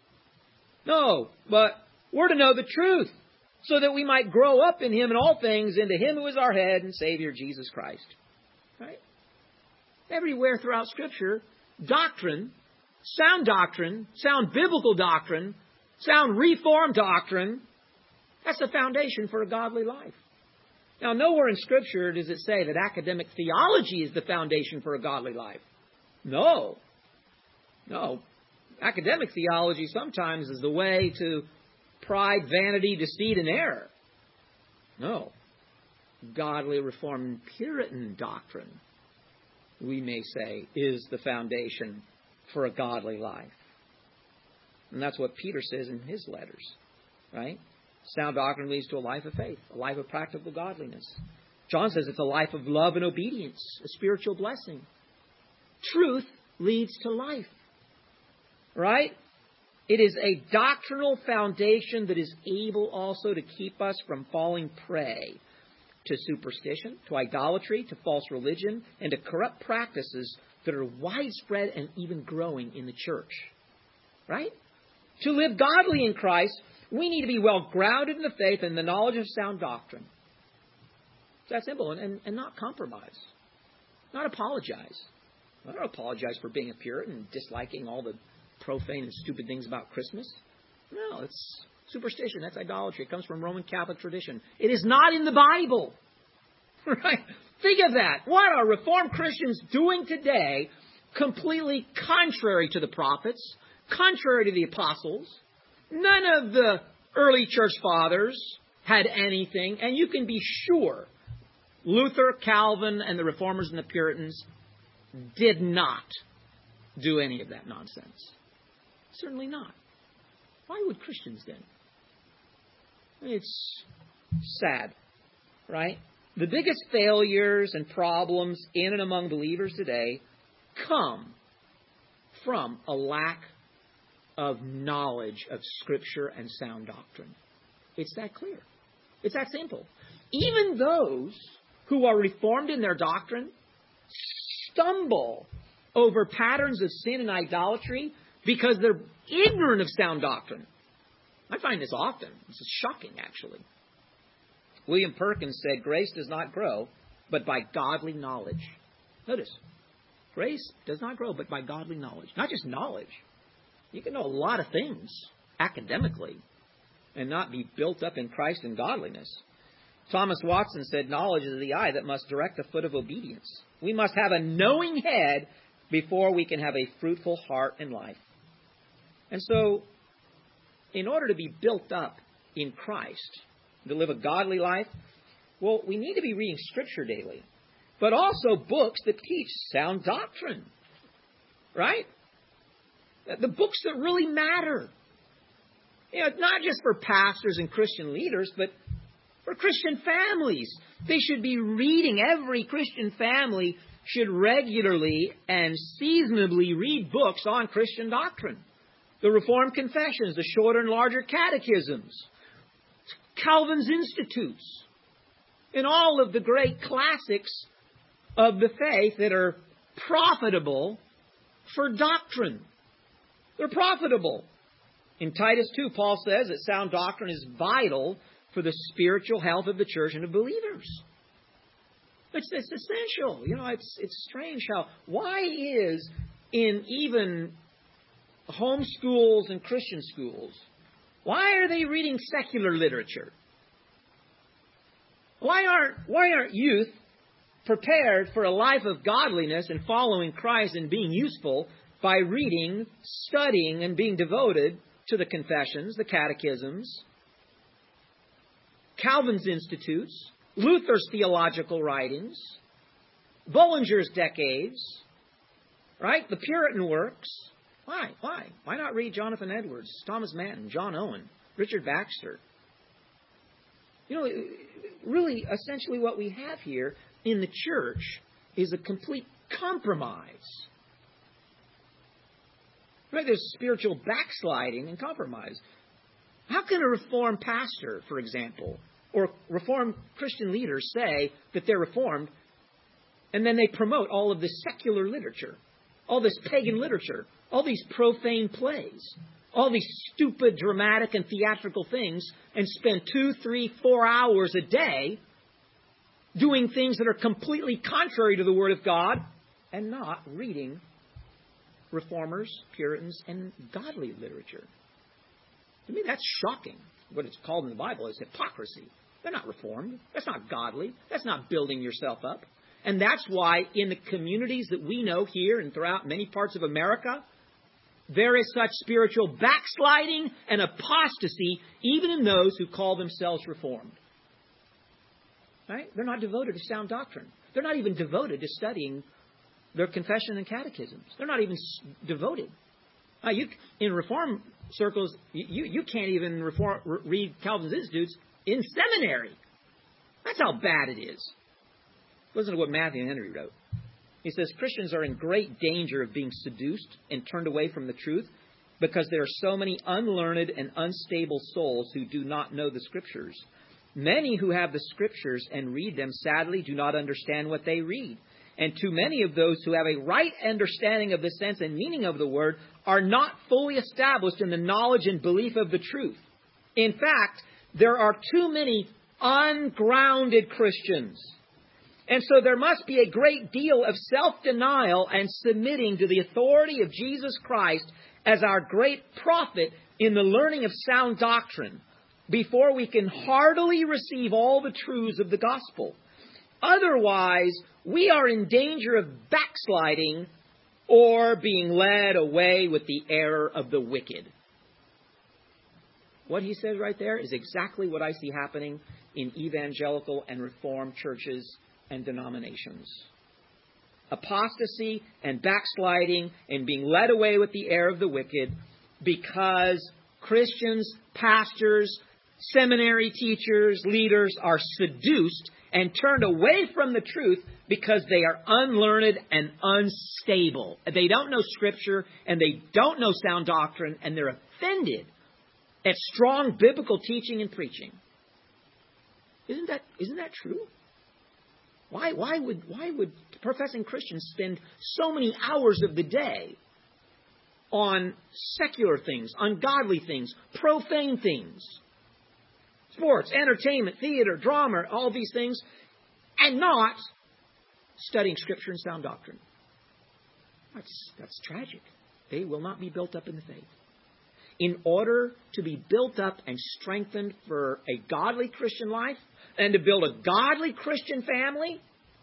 No, but we're to know the truth, so that we might grow up in Him in all things, into Him who is our head and Savior, Jesus Christ. Right? Everywhere throughout Scripture, doctrine, sound doctrine, sound biblical doctrine, sound reformed doctrine, that's the foundation for a godly life. Now, nowhere in Scripture does it say that academic theology is the foundation for a godly life. No. No. Academic theology sometimes is the way to pride, vanity, deceit, and error. No. Godly, Reformed, Puritan doctrine, we may say, is the foundation for a godly life. And that's what Peter says in his letters. Right? Sound doctrine leads to a life of faith, a life of practical godliness. John says it's a life of love and obedience, a spiritual blessing. Truth leads to life. Right? It is a doctrinal foundation that is able also to keep us from falling prey to superstition, to idolatry, to false religion, and to corrupt practices that are widespread and even growing in the church. Right? To live godly in Christ, we need to be well grounded in the faith and the knowledge of sound doctrine. It's that simple. And, and, and not compromise. Not apologize. I don't apologize for being a Puritan and disliking all the profane and stupid things about Christmas. No, it's superstition. That's idolatry. It comes from Roman Catholic tradition. It is not in the Bible. Right? Think of that. What are Reformed Christians doing today completely contrary to the prophets, contrary to the apostles? None of the early church fathers had anything, and you can be sure Luther, Calvin, and the Reformers and the Puritans did not do any of that nonsense. Certainly not. Why would Christians then? It's sad, right? The biggest failures and problems in and among believers today come from a lack of knowledge of Scripture and sound doctrine. It's that clear. It's that simple. Even those who are reformed in their doctrine stumble over patterns of sin and idolatry because they're ignorant of sound doctrine. I find this often. This is shocking, actually. William Perkins said, grace does not grow, but by godly knowledge. Notice, grace does not grow, but by godly knowledge. Not just knowledge. You can know a lot of things academically and not be built up in Christ and godliness. Thomas Watson said, knowledge is the eye that must direct the foot of obedience. We must have a knowing head before we can have a fruitful heart and life. And so, in order to be built up in Christ, to live a godly life, well, we need to be reading Scripture daily, but also books that teach sound doctrine, right? The books that really matter. You know, not just for pastors and Christian leaders, but for Christian families. They should be reading. Every Christian family should regularly and seasonably read books on Christian doctrine. The Reformed Confessions, the shorter and larger catechisms, Calvin's Institutes, and all of the great classics of the faith that are profitable for doctrine. They're profitable. In Titus two, Paul says that sound doctrine is vital for the spiritual health of the church and of believers. It's, it's essential. You know, it's it's strange how, why is in even home schools and Christian schools, why are they reading secular literature? Why aren't, why aren't youth prepared for a life of godliness and following Christ and being useful by reading, studying, and being devoted to the confessions, the catechisms, Calvin's Institutes, Luther's theological writings, Bullinger's Decades, right? The Puritan works. Why? Why? Why not read Jonathan Edwards, Thomas Manton, John Owen, Richard Baxter? You know, really, essentially what we have here in the church is a complete compromise. Right? There's spiritual backsliding and compromise. How can a Reformed pastor, for example, or Reformed Christian leaders say that they're Reformed, and then they promote all of this secular literature, all this pagan literature, all these profane plays, all these stupid, dramatic, and theatrical things, and spend two, three, four hours a day doing things that are completely contrary to the Word of God and not reading Reformers, Puritans, and godly literature? To me, that's shocking. What it's called in the Bible is hypocrisy. They're not Reformed. That's not godly. That's not building yourself up. And that's why in the communities that we know here and throughout many parts of America, there is such spiritual backsliding and apostasy, even in those who call themselves Reformed. Right? They're not devoted to sound doctrine. They're not even devoted to studying their confession and catechisms. They're not even devoted. Uh, you, in Reform circles, you, you can't even reform, read Calvin's Institutes in seminary. That's how bad it is. Listen to what Matthew Henry wrote. He says, Christians are in great danger of being seduced and turned away from the truth because there are so many unlearned and unstable souls who do not know the Scriptures. Many who have the Scriptures and read them sadly do not understand what they read. And too many of those who have a right understanding of the sense and meaning of the Word are not fully established in the knowledge and belief of the truth. In fact, there are too many ungrounded Christians. And so there must be a great deal of self-denial and submitting to the authority of Jesus Christ as our great prophet in the learning of sound doctrine before we can heartily receive all the truths of the gospel. Otherwise, we are in danger of backsliding or being led away with the error of the wicked. What he says right there is exactly what I see happening in evangelical and reformed churches and denominations. Apostasy and backsliding and being led away with the error of the wicked because Christians, pastors, seminary teachers, leaders are seduced and turned away from the truth because they are unlearned and unstable. They don't know Scripture and they don't know sound doctrine, and they're offended at strong biblical teaching and preaching. Isn't that, isn't that true? Why, why would, why would professing Christians spend so many hours of the day on secular things, ungodly things, profane things, sports, entertainment, theater, drama, all these things, and not studying Scripture and sound doctrine? That's, that's tragic. They will not be built up in the faith. In order to be built up and strengthened for a godly Christian life and to build a godly Christian family,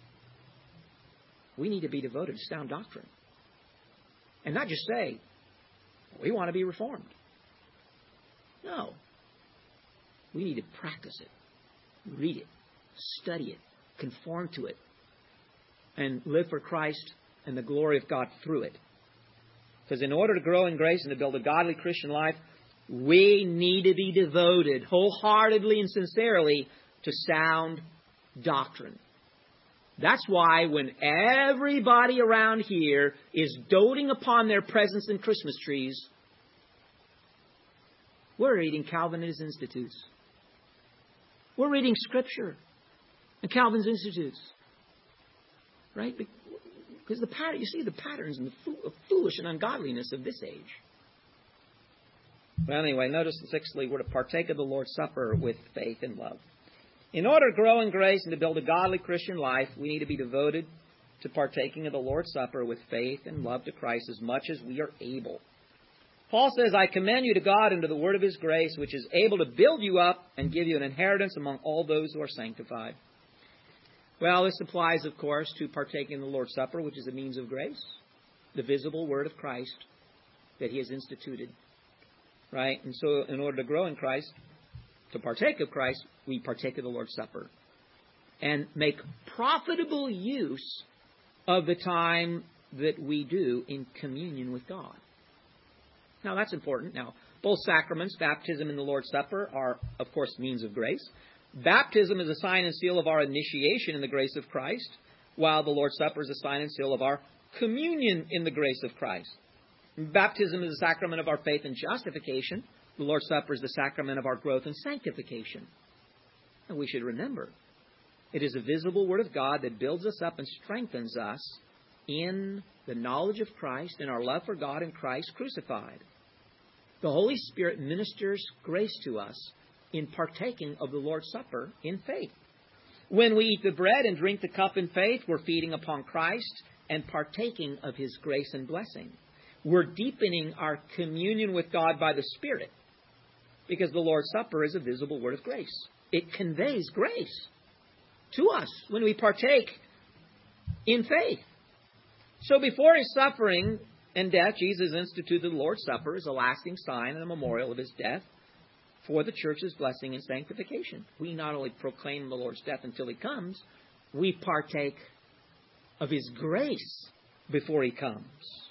we need to be devoted to sound doctrine. And not just say, we want to be reformed. No. We need to practice it, read it, study it, conform to it, and live for Christ and the glory of God through it. Because in order to grow in grace and to build a godly Christian life, we need to be devoted wholeheartedly and sincerely to sound doctrine. That's why when everybody around here is doting upon their presents and Christmas trees, we're reading Calvinist Institutes. We're reading Scripture in Calvin's Institutes. Right? Because the pattern, you see the patterns and the fo- foolish and ungodliness of this age. Well, anyway, notice sixthly, we're to partake of the Lord's Supper with faith and love. In order to grow in grace and to build a godly Christian life, we need to be devoted to partaking of the Lord's Supper with faith and love to Christ as much as we are able. Paul says, I commend you to God and to the word of His grace, which is able to build you up and give you an inheritance among all those who are sanctified. Well, this applies, of course, to partaking in the Lord's Supper, which is a means of grace, the visible word of Christ that He has instituted. Right? And so in order to grow in Christ, to partake of Christ, we partake of the Lord's Supper and make profitable use of the time that we do in communion with God. Now, that's important. Now, both sacraments, baptism and the Lord's Supper, are, of course, means of grace. Baptism is a sign and seal of our initiation in the grace of Christ, while the Lord's Supper is a sign and seal of our communion in the grace of Christ. Baptism is the sacrament of our faith and justification. The Lord's Supper is the sacrament of our growth and sanctification. And we should remember, it is a visible word of God that builds us up and strengthens us in the knowledge of Christ and our love for God and Christ crucified. The Holy Spirit ministers grace to us in partaking of the Lord's Supper in faith. When we eat the bread and drink the cup in faith, we're feeding upon Christ and partaking of His grace and blessing. We're deepening our communion with God by the Spirit, because the Lord's Supper is a visible word of grace. It conveys grace to us when we partake in faith. So before His suffering and death, Jesus instituted the Lord's Supper as a lasting sign and a memorial of His death for the church's blessing and sanctification. We not only proclaim the Lord's death until He comes, we partake of His grace before He comes.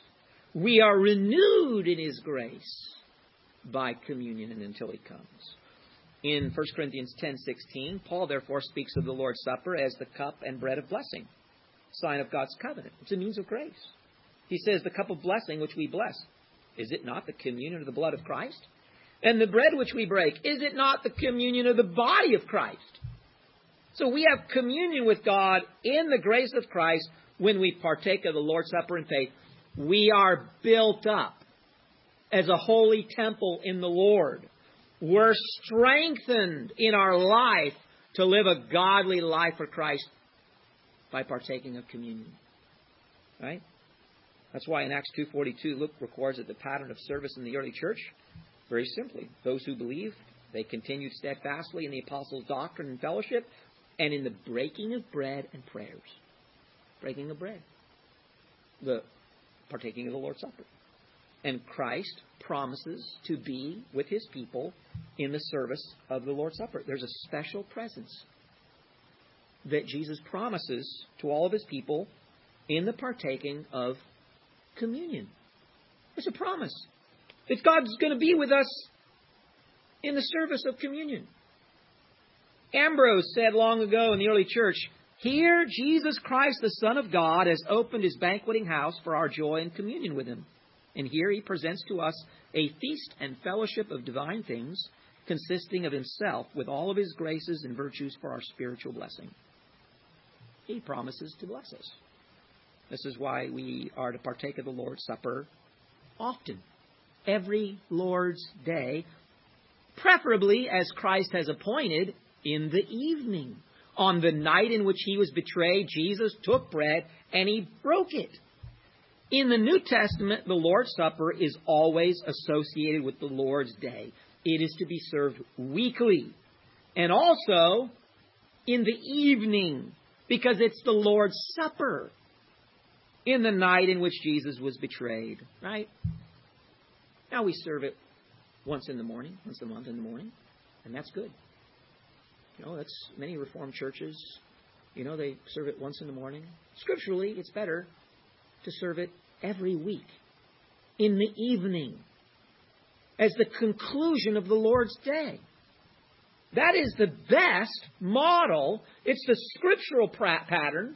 We are renewed in His grace by communion and until He comes. In First Corinthians ten sixteen, Paul therefore speaks of the Lord's Supper as the cup and bread of blessing, sign of God's covenant. It's a means of grace. He says the cup of blessing which we bless, is it not the communion of the blood of Christ? And the bread which we break, is it not the communion of the body of Christ? So we have communion with God in the grace of Christ when we partake of the Lord's Supper in faith. We are built up as a holy temple in the Lord. We're strengthened in our life to live a godly life for Christ by partaking of communion. Right? That's why in Acts two forty-two, Luke records that the pattern of service in the early church, very simply, those who believe, they continued steadfastly in the apostles' doctrine and fellowship, and in the breaking of bread and prayers. Breaking of bread. The partaking of the Lord's Supper. And Christ promises to be with his people in the service of the Lord's Supper. There's a special presence that Jesus promises to all of his people in the partaking of communion. It's a promise. It's God's going to be with us in the service of communion. Ambrose said long ago in the early church, "Here Jesus Christ, the Son of God, has opened his banqueting house for our joy and communion with him. And here he presents to us a feast and fellowship of divine things, consisting of himself with all of his graces and virtues for our spiritual blessing." He promises to bless us. This is why we are to partake of the Lord's Supper often, every Lord's Day, preferably as Christ has appointed in the evening. On the night in which he was betrayed, Jesus took bread and he broke it. In the New Testament, the Lord's Supper is always associated with the Lord's Day. It is to be served weekly. And also in the evening, because it's the Lord's Supper. In the night in which Jesus was betrayed, right? Now we serve it once in the morning, once a month in the morning, and that's good. You know, that's many Reformed churches, you know, they serve it once in the morning. Scripturally, it's better to serve it every week, in the evening, as the conclusion of the Lord's Day. That is the best model. It's the scriptural pattern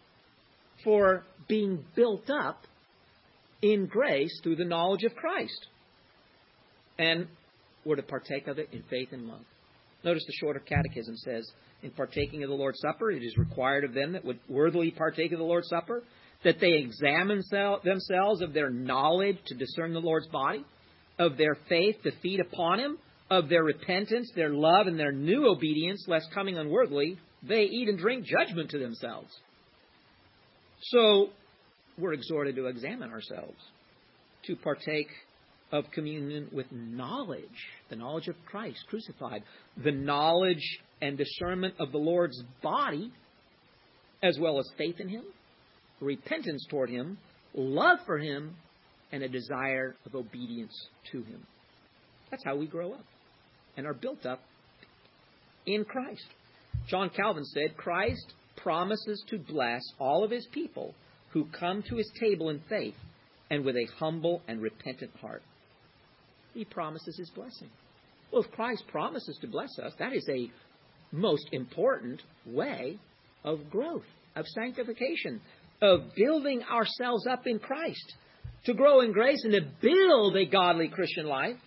for being built up in grace through the knowledge of Christ. And we're to partake of it in faith and love. Notice the Shorter Catechism says, in partaking of the Lord's Supper, it is required of them that would worthily partake of the Lord's Supper, that they examine themselves of their knowledge to discern the Lord's body, of their faith to feed upon him, of their repentance, their love, and their new obedience, lest coming unworthily, they eat and drink judgment to themselves. So, we're exhorted to examine ourselves, to partake of communion with knowledge, the knowledge of Christ crucified, the knowledge and discernment of the Lord's body, as well as faith in him, repentance toward him, love for him, and a desire of obedience to him. That's how we grow up and are built up in Christ. John Calvin said, Christ promises to bless all of his people who come to his table in faith and with a humble and repentant heart. He promises his blessing. Well, if Christ promises to bless us, that is a most important way of growth, of sanctification, of building ourselves up in Christ. To grow in grace and to build a godly Christian life,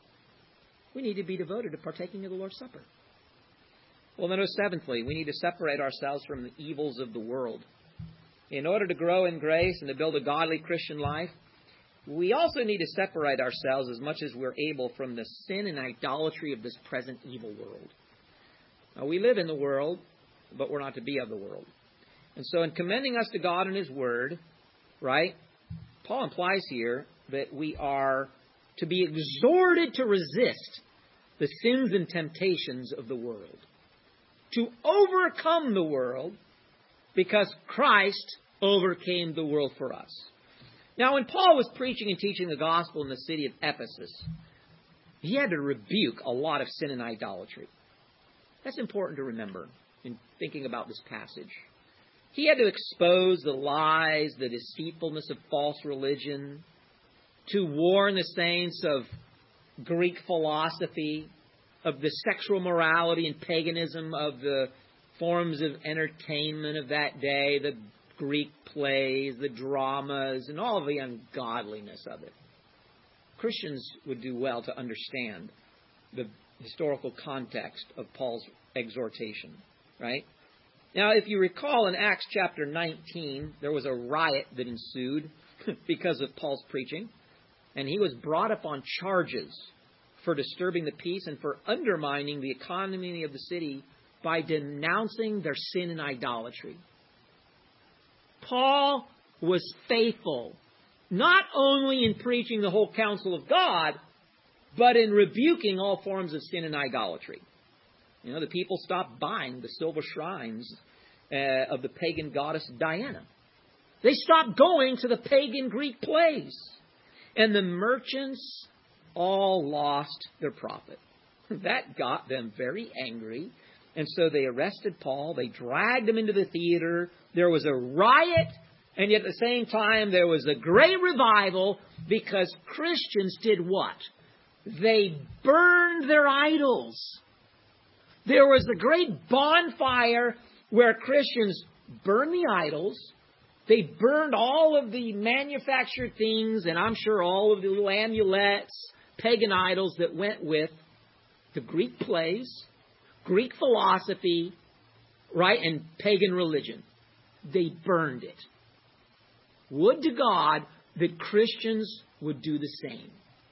we need to be devoted to partaking of the Lord's Supper. Well, notice seventhly, we need to separate ourselves from the evils of the world. In order to grow in grace and to build a godly Christian life, we also need to separate ourselves as much as we're able from the sin and idolatry of this present evil world. Now, we live in the world, but we're not to be of the world. And so in commending us to God and his word, right, Paul implies here that we are to be exhorted to resist the sins and temptations of the world, to overcome the world because Christ overcame the world for us. Now, when Paul was preaching and teaching the gospel in the city of Ephesus, he had to rebuke a lot of sin and idolatry. That's important to remember in thinking about this passage. He had to expose the lies, the deceitfulness of false religion, to warn the saints of Greek philosophy, of the sexual morality and paganism of the forms of entertainment of that day, the Greek plays, the dramas, and all the ungodliness of it. Christians would do well to understand the historical context of Paul's exhortation, right? Now, if you recall in Acts chapter nineteen, there was a riot that ensued because of Paul's preaching, and he was brought up on charges for disturbing the peace and for undermining the economy of the city by denouncing their sin and idolatry. Paul was faithful, not only in preaching the whole counsel of God, but in rebuking all forms of sin and idolatry. You know, the people stopped buying the silver shrines uh, of the pagan goddess Diana. They stopped going to the pagan Greek plays. And the merchants all lost their profit. That got them very angry. And so they arrested Paul. They dragged him into the theater. There was a riot. And yet at the same time, there was a great revival because Christians did what? They burned their idols. There was a great bonfire where Christians burned the idols. They burned all of the manufactured things, and I'm sure all of the little amulets, pagan idols that went with the Greek plays, Greek philosophy, right, and pagan religion. They burned it. Would to God that Christians would do the same.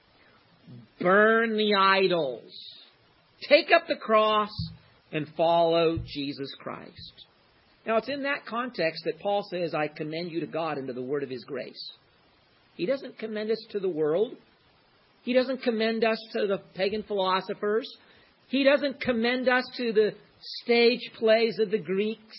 Burn the idols. Take up the cross and follow Jesus Christ. Now, it's in that context that Paul says, I commend you to God and to the word of his grace. He doesn't commend us to the world. He doesn't commend us to the pagan philosophers. He doesn't commend us to the stage plays of the Greeks.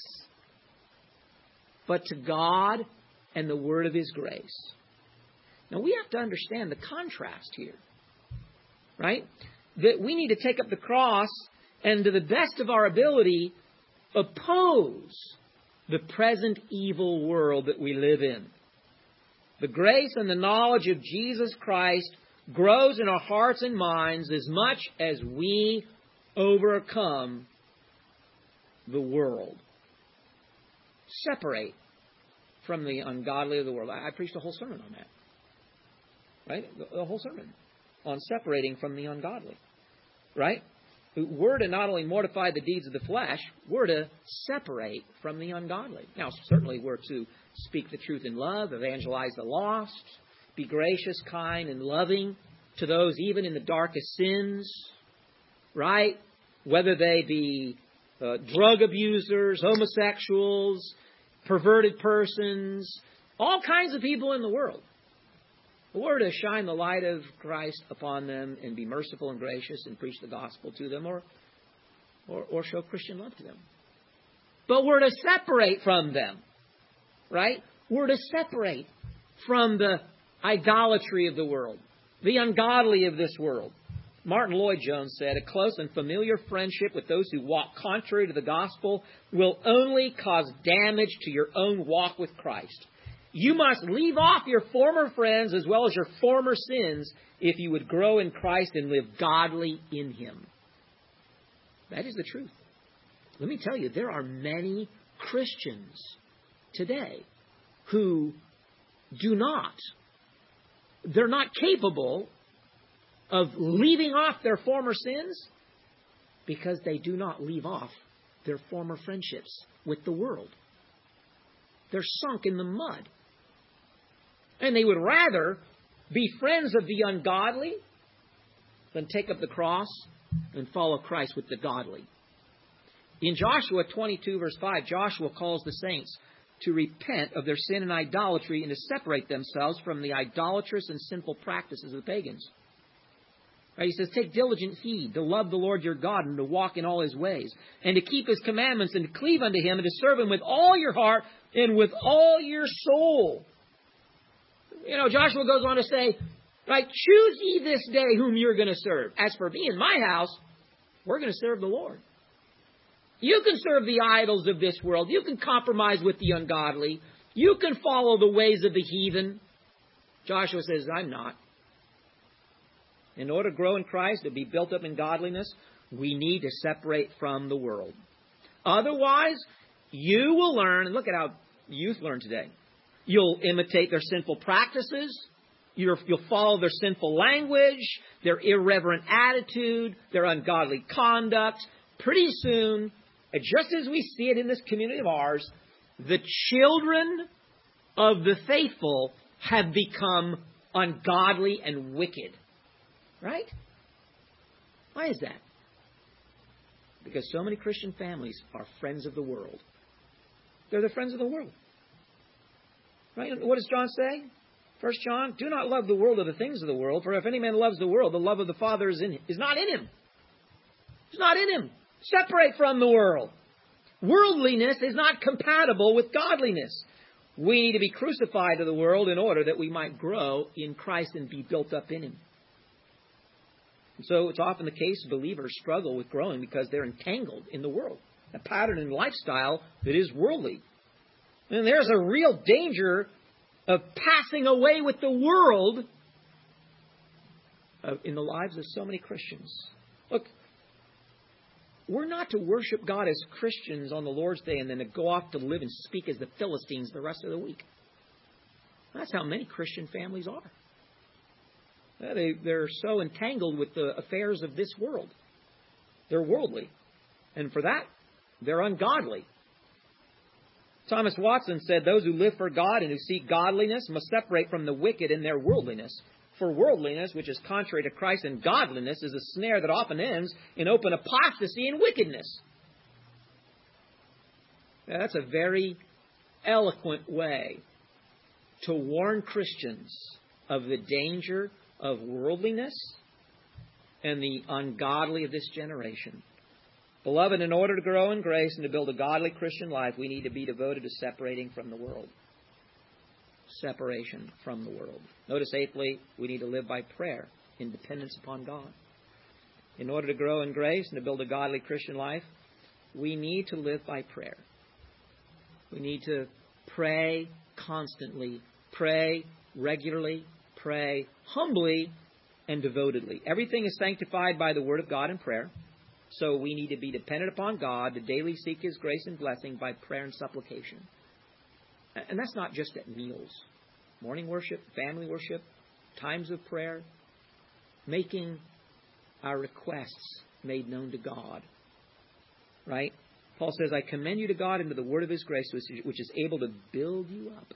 But to God and the word of his grace. Now, we have to understand the contrast here. Right? That we need to take up the cross and to the best of our ability oppose the present evil world that we live in. The grace and the knowledge of Jesus Christ grows in our hearts and minds as much as we overcome the world. Separate from the ungodly of the world. I, I preached a whole sermon on that. Right? The, the whole sermon on separating from the ungodly. Right? We're to not only mortify the deeds of the flesh, we're to separate from the ungodly. Now, certainly we're to speak the truth in love, evangelize the lost, be gracious, kind, and loving to those even in the darkest sins, right? Whether they be uh, drug abusers, homosexuals, perverted persons, all kinds of people in the world. We're to shine the light of Christ upon them and be merciful and gracious and preach the gospel to them or, or, or show Christian love to them. But we're to separate from them, right? We're to separate from the idolatry of the world, the ungodly of this world. Martin Lloyd-Jones said, a close and familiar friendship with those who walk contrary to the gospel will only cause damage to your own walk with Christ. You must leave off your former friends as well as your former sins if you would grow in Christ and live godly in Him. That is the truth. Let me tell you, there are many Christians today who do not, they're not capable of leaving off their former sins because they do not leave off their former friendships with the world. They're sunk in the mud. And they would rather be friends of the ungodly than take up the cross and follow Christ with the godly. In Joshua twenty-two, verse five, Joshua calls the saints to repent of their sin and idolatry and to separate themselves from the idolatrous and sinful practices of the pagans. Right? He says, take diligent heed to love the Lord your God and to walk in all His ways and to keep His commandments and to cleave unto Him and to serve Him with all your heart and with all your soul. You know, Joshua goes on to say, right, choose ye this day whom you're going to serve. As for me and my house, we're going to serve the Lord. You can serve the idols of this world. You can compromise with the ungodly. You can follow the ways of the heathen. Joshua says, I'm not. In order to grow in Christ, to be built up in godliness, we need to separate from the world. Otherwise, you will learn, and look at how youth learn today. You'll imitate their sinful practices. You're, you'll follow their sinful language, their irreverent attitude, their ungodly conduct. Pretty soon, just as we see it in this community of ours, the children of the faithful have become ungodly and wicked. Right? Why is that? Because so many Christian families are friends of the world. They're the friends of the world. Right? And what does John say? First John, do not love the world or the things of the world, for if any man loves the world, the love of the Father is in is not in him. It's not in him. Separate from the world. Worldliness is not compatible with godliness. We need to be crucified to the world in order that we might grow in Christ and be built up in Him. And so it's often the case believers struggle with growing because they're entangled in the world, a pattern and lifestyle that is worldly. And there's a real danger of passing away with the world in the lives of so many Christians. Look, we're not to worship God as Christians on the Lord's Day and then to go off to live and speak as the Philistines the rest of the week. That's how many Christian families are. They, they're so entangled with the affairs of this world. They're worldly. And for that, they're ungodly. Thomas Watson said, those who live for God and who seek godliness must separate from the wicked in their worldliness. For worldliness, which is contrary to Christ, and godliness is a snare that often ends in open apostasy and wickedness. Now, that's a very eloquent way to warn Christians of the danger of worldliness and the ungodly of this generation. Beloved, in order to grow in grace and to build a godly Christian life, we need to be devoted to separating from the world. Separation from the world. Notice, eighthly, we need to live by prayer in dependence upon God. In order to grow in grace and to build a godly Christian life, we need to live by prayer. We need to pray constantly, pray regularly, pray humbly and devotedly. Everything is sanctified by the Word of God and prayer, so we need to be dependent upon God to daily seek His grace and blessing by prayer and supplication. And that's not just at meals. Morning worship, family worship, times of prayer, making our requests made known to God. Right? Paul says, I commend you to God and to the word of His grace, which is able to build you up.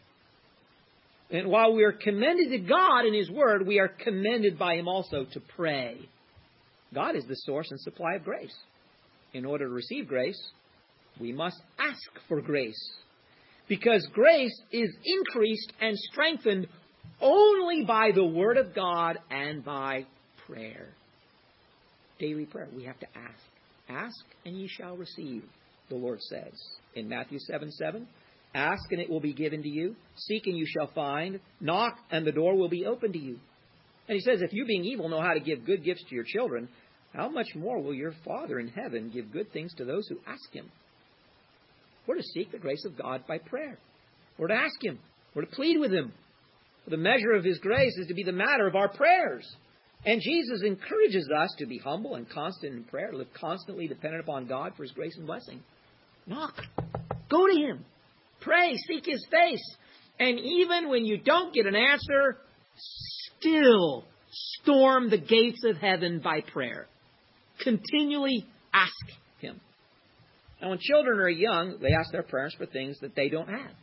And while we are commended to God in His word, we are commended by Him also to pray. God is the source and supply of grace. In order to receive grace, we must ask for grace. Because grace is increased and strengthened only by the Word of God and by prayer. Daily prayer. We have to ask. Ask and ye shall receive, the Lord says in Matthew seven seven. Ask and it will be given to you. Seek and you shall find. Knock and the door will be opened to you. And He says, if you being evil know how to give good gifts to your children, how much more will your Father in heaven give good things to those who ask Him? We're to seek the grace of God by prayer. We're to ask Him. We're to plead with Him. The measure of His grace is to be the matter of our prayers. And Jesus encourages us to be humble and constant in prayer, live constantly dependent upon God for His grace and blessing. Knock. Go to Him. Pray. Seek His face. And even when you don't get an answer, still storm the gates of heaven by prayer. Continually ask Him. Now, when children are young, they ask their parents for things that they don't have,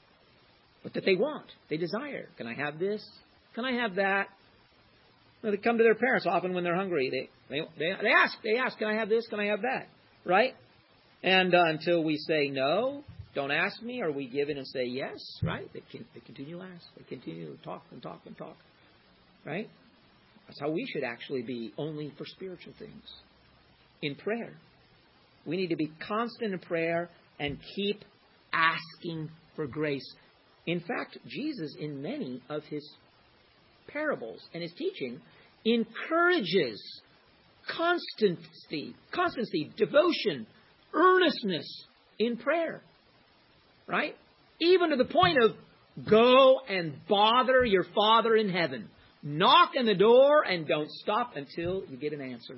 but that they want, they desire. Can I have this? Can I have that? Well, they come to their parents often when they're hungry. They they they, they ask, they ask, can I have this? Can I have that? Right? And uh, until we say no, don't ask me, or we give in and say yes, right? They, can, they continue to ask. They continue to talk and talk and talk. Right? That's how we should actually be, only for spiritual things. In prayer. We need to be constant in prayer and keep asking for grace. In fact, Jesus, in many of His parables and His teaching, encourages constancy, constancy, devotion, earnestness in prayer. Right? Even to the point of go and bother your Father in heaven. Knock on the door and don't stop until you get an answer.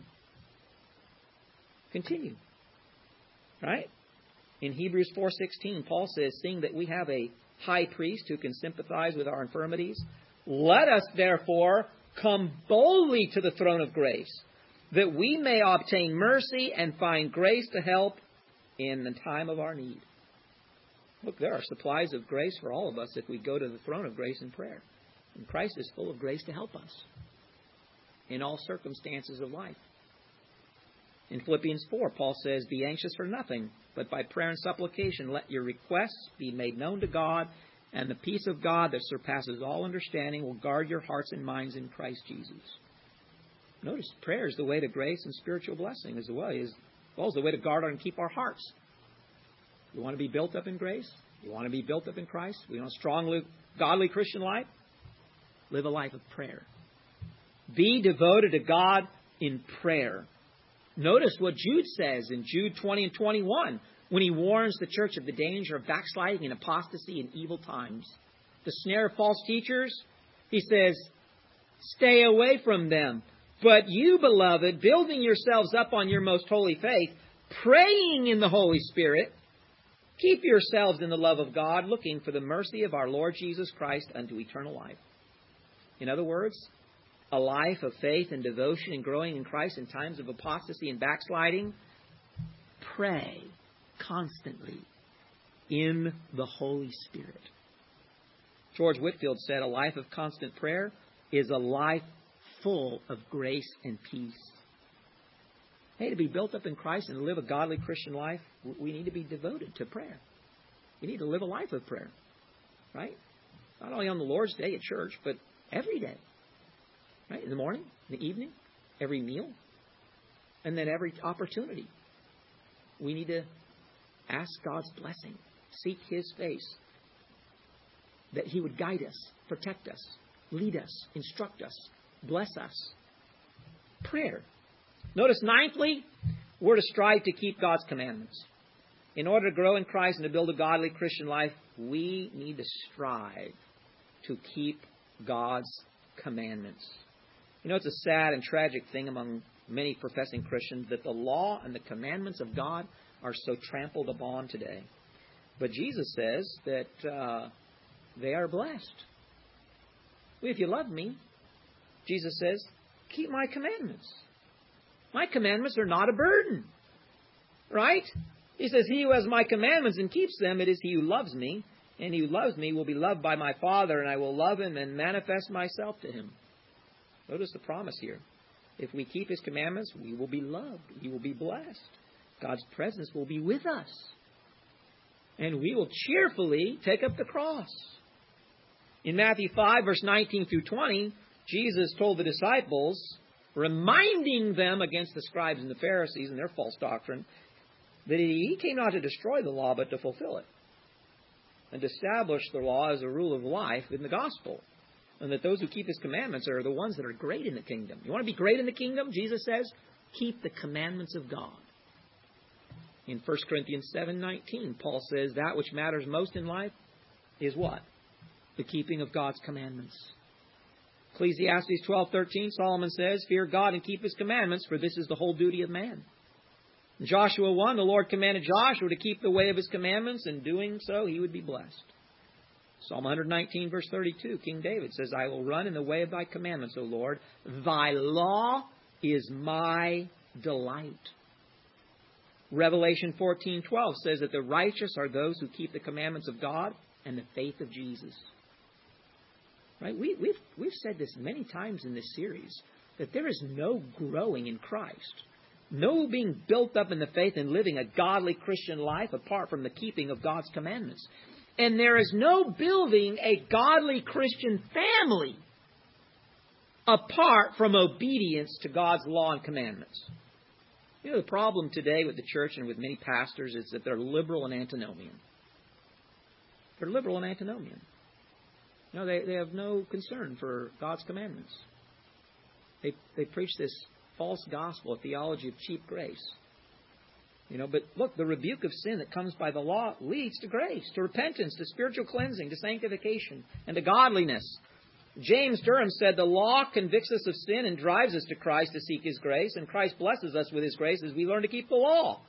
Continue. Right? In Hebrews four sixteen, Paul says, seeing that we have a high priest who can sympathize with our infirmities, let us therefore come boldly to the throne of grace, that we may obtain mercy and find grace to help in the time of our need. Look, there are supplies of grace for all of us if we go to the throne of grace in prayer. And Christ is full of grace to help us in all circumstances of life. In Philippians four, Paul says, be anxious for nothing, but by prayer and supplication let your requests be made known to God, And the peace of God that surpasses all understanding will guard your hearts and minds in Christ Jesus. Notice prayer is the way to grace and spiritual blessing as well as, well as the way to guard and keep our hearts. You want to be built up in grace? You want to be built up in Christ? We want a strong, godly Christian life? Live a life of prayer. Be devoted to God in prayer. Notice what Jude says in Jude twenty and twenty-one when he warns the church of the danger of backsliding and apostasy in evil times. The snare of false teachers, he says, stay away from them. But you, beloved, building yourselves up on your most holy faith, praying in the Holy Spirit, keep yourselves in the love of God, looking for the mercy of our Lord Jesus Christ unto eternal life. In other words, a life of faith and devotion and growing in Christ in times of apostasy and backsliding. Pray constantly in the Holy Spirit. George Whitefield said, a life of constant prayer is a life full of grace and peace. Hey, to be built up in Christ and live a godly Christian life, we need to be devoted to prayer. We need to live a life of prayer, right? Not only on the Lord's Day at church, but every day, right? In the morning, in the evening, every meal, and then every opportunity. We need to ask God's blessing, seek His face, that He would guide us, protect us, lead us, instruct us, bless us. Prayer. Notice, ninthly, we're to strive to keep God's commandments. In order to grow in Christ and to build a godly Christian life, we need to strive to keep God's commandments. You know, it's a sad and tragic thing among many professing Christians that the law and the commandments of God are so trampled upon today. But Jesus says that uh, they are blessed. Well, if you love me, Jesus says, keep my commandments. My commandments are not a burden. Right? He says, he who has my commandments and keeps them, it is he who loves me. And he who loves me will be loved by my Father, and I will love him and manifest myself to him. Notice the promise here. If we keep His commandments, we will be loved. We will be blessed. God's presence will be with us. And we will cheerfully take up the cross. In Matthew five, verse nineteen through twenty, Jesus told the disciples, reminding them against the scribes and the Pharisees and their false doctrine, that He came not to destroy the law, but to fulfill it. And to establish the law as a rule of life in the gospel. And that those who keep His commandments are the ones that are great in the kingdom. You want to be great in the kingdom? Jesus says, keep the commandments of God. In First Corinthians seven nineteen, Paul says that which matters most in life is what? The keeping of God's commandments. Ecclesiastes twelve thirteen, Solomon says, fear God and keep His commandments, for this is the whole duty of man. In Joshua one, the Lord commanded Joshua to keep the way of His commandments, and doing so, he would be blessed. Psalm one nineteen, verse thirty-two, King David says, I will run in the way of Thy commandments, O Lord. Thy law is my delight. Revelation fourteen twelve says that the righteous are those who keep the commandments of God and the faith of Jesus. Right? We, we've, we've said this many times in this series, that there is no growing in Christ, no being built up in the faith and living a godly Christian life apart from the keeping of God's commandments. And there is no building a godly Christian family apart from obedience to God's law and commandments. You know, the problem today with the church and with many pastors is that they're liberal and antinomian. They're liberal and antinomian. You know, they, they have no concern for God's commandments. They, they preach this false gospel, a theology of cheap grace. You know, but look, the rebuke of sin that comes by the law leads to grace, to repentance, to spiritual cleansing, to sanctification, and to godliness. James Durham said the law convicts us of sin and drives us to Christ to seek His grace, and Christ blesses us with His grace as we learn to keep the law.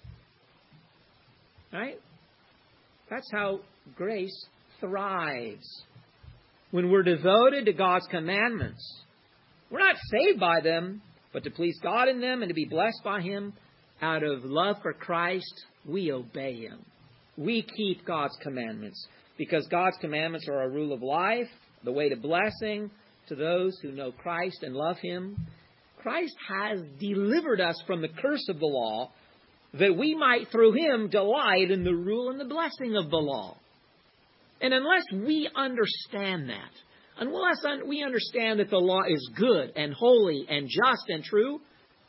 Right? That's how grace thrives. When we're devoted to God's commandments, we're not saved by them, but to please God in them and to be blessed by Him. Out of love for Christ, we obey Him. We keep God's commandments because God's commandments are a rule of life, the way to blessing to those who know Christ and love Him. Christ has delivered us from the curse of the law that we might through Him delight in the rule and the blessing of the law. And unless we understand that, unless we understand that the law is good and holy and just and true,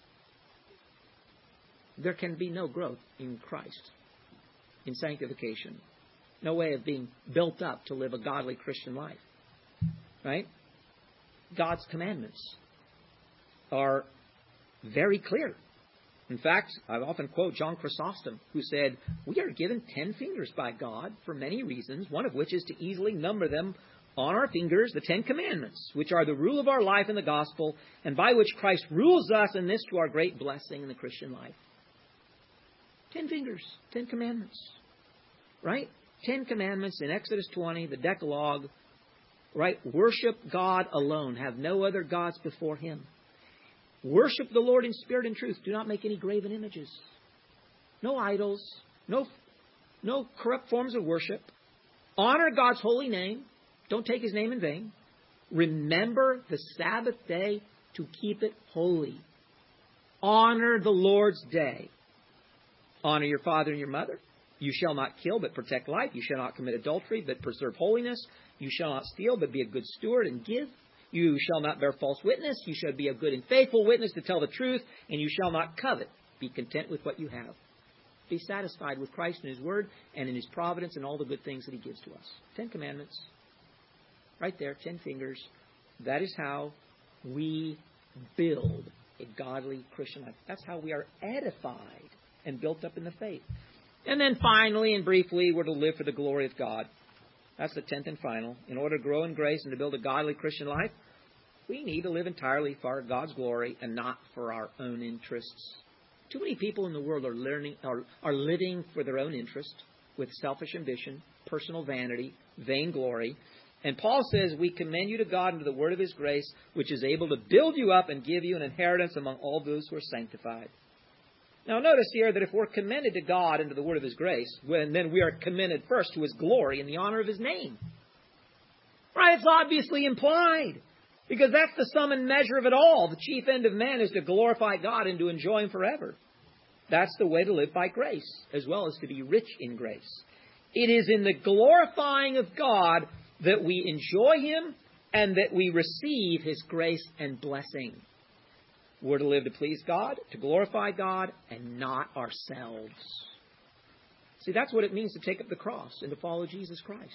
there can be no growth in Christ, in sanctification. No way of being built up to live a godly Christian life. Right? God's commandments are very clear. In fact, I often quote John Chrysostom, who said, "We are given ten fingers by God for many reasons, one of which is to easily number them on our fingers, the Ten Commandments, which are the rule of our life in the gospel, and by which Christ rules us, and this to our great blessing in the Christian life." Ten fingers, ten commandments. Right? Ten commandments in Exodus twenty, the Decalogue. Right? Worship God alone. Have no other gods before Him. Worship the Lord in spirit and truth. Do not make any graven images. No idols. No, no corrupt forms of worship. Honor God's holy name. Don't take His name in vain. Remember the Sabbath day to keep it holy. Honor the Lord's day. Honor your father and your mother. You shall not kill, but protect life. You shall not commit adultery, but preserve holiness. You shall not steal, but be a good steward and give. You shall not bear false witness. You shall be a good and faithful witness to tell the truth. And you shall not covet. Be content with what you have. Be satisfied with Christ and His Word and in His providence and all the good things that He gives to us. Ten commandments. Right there, ten fingers. That is how we build a godly Christian life. That's how we are edified and built up in the faith. And then finally and briefly, we're to live for the glory of God. That's the tenth and final. In order to grow in grace and to build a godly Christian life, we need to live entirely for God's glory and not for our own interests. Too many people in the world are learning are, are living for their own interest with selfish ambition, personal vanity, vainglory. And Paul says, we commend you to God and to the word of His grace, which is able to build you up and give you an inheritance among all those who are sanctified. Now notice here that if we're commended to God and to the word of His grace, when then we are commended first to His glory and the honor of His name. Right? It's obviously implied. Because that's the sum and measure of it all. The chief end of man is to glorify God and to enjoy Him forever. That's the way to live by grace, as well as to be rich in grace. It is in the glorifying of God that we enjoy Him and that we receive His grace and blessing. We're to live to please God, to glorify God, and not ourselves. See, that's what it means to take up the cross and to follow Jesus Christ.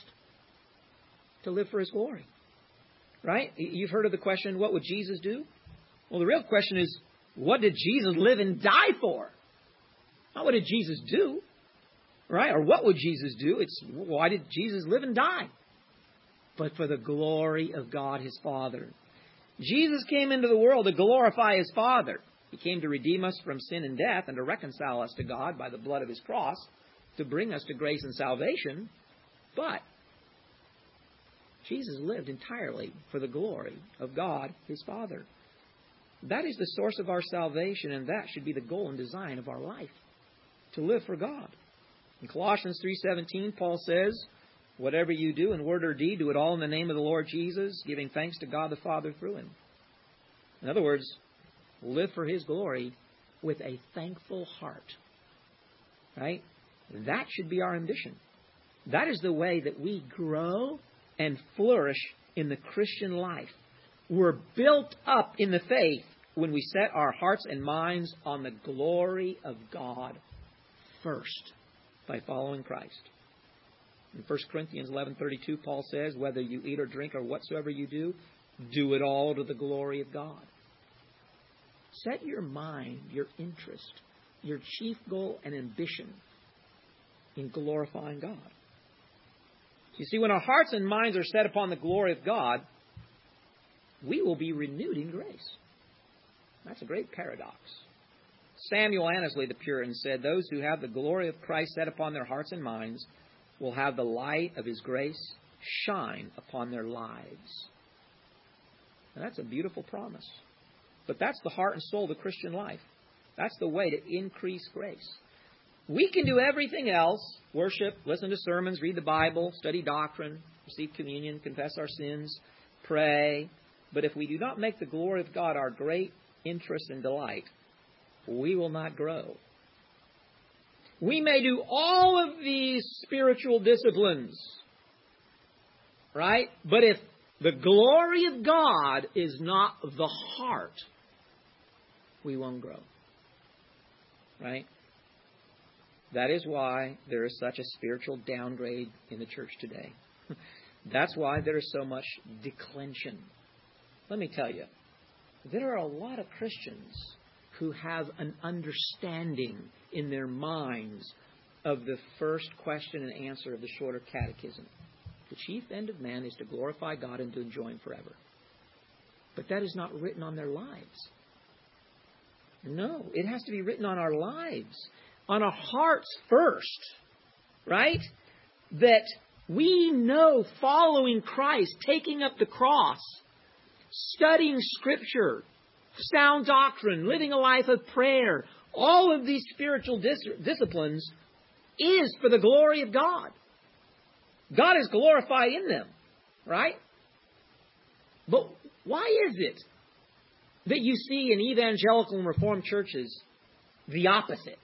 To live for His glory. Right? You've heard of the question, what would Jesus do? Well, the real question is, what did Jesus live and die for? Not what did Jesus do? Right? Or what would Jesus do? It's why did Jesus live and die? But for the glory of God, His Father. Jesus came into the world to glorify His Father. He came to redeem us from sin and death and to reconcile us to God by the blood of His cross, to bring us to grace and salvation. But Jesus lived entirely for the glory of God, His Father. That is the source of our salvation, and that should be the goal and design of our life, to live for God. In Colossians three seventeen, Paul says, whatever you do in word or deed, do it all in the name of the Lord Jesus, giving thanks to God the Father through Him. In other words, live for His glory with a thankful heart. Right? That should be our ambition. That is the way that we grow and flourish in the Christian life. We're built up in the faith when we set our hearts and minds on the glory of God first by following Christ. In First Corinthians eleven thirty-two, Paul says, whether you eat or drink or whatsoever you do, do it all to the glory of God. Set your mind, your interest, your chief goal and ambition in glorifying God. You see, when our hearts and minds are set upon the glory of God, we will be renewed in grace. That's a great paradox. Samuel Annesley, the Puritan, said, those who have the glory of Christ set upon their hearts and minds will have the light of His grace shine upon their lives. And that's a beautiful promise. But that's the heart and soul of the Christian life. That's the way to increase grace. We can do everything else, worship, listen to sermons, read the Bible, study doctrine, receive communion, confess our sins, pray. But if we do not make the glory of God our great interest and delight, we will not grow. We may do all of these spiritual disciplines, right? But if the glory of God is not the heart, we won't grow. Right? That is why there is such a spiritual downgrade in the church today. That's why there is so much declension. Let me tell you, there are a lot of Christians who have an understanding in their minds of the first question and answer of the shorter catechism. The chief end of man is to glorify God and to enjoy Him forever. But that is not written on their lives. No, it has to be written on our lives, on our hearts first, right? That we know following Christ, taking up the cross, studying Scripture, sound doctrine, living a life of prayer, all of these spiritual dis- disciplines is for the glory of God. God is glorified in them, right? But why is it that you see in evangelical and Reformed churches the opposite?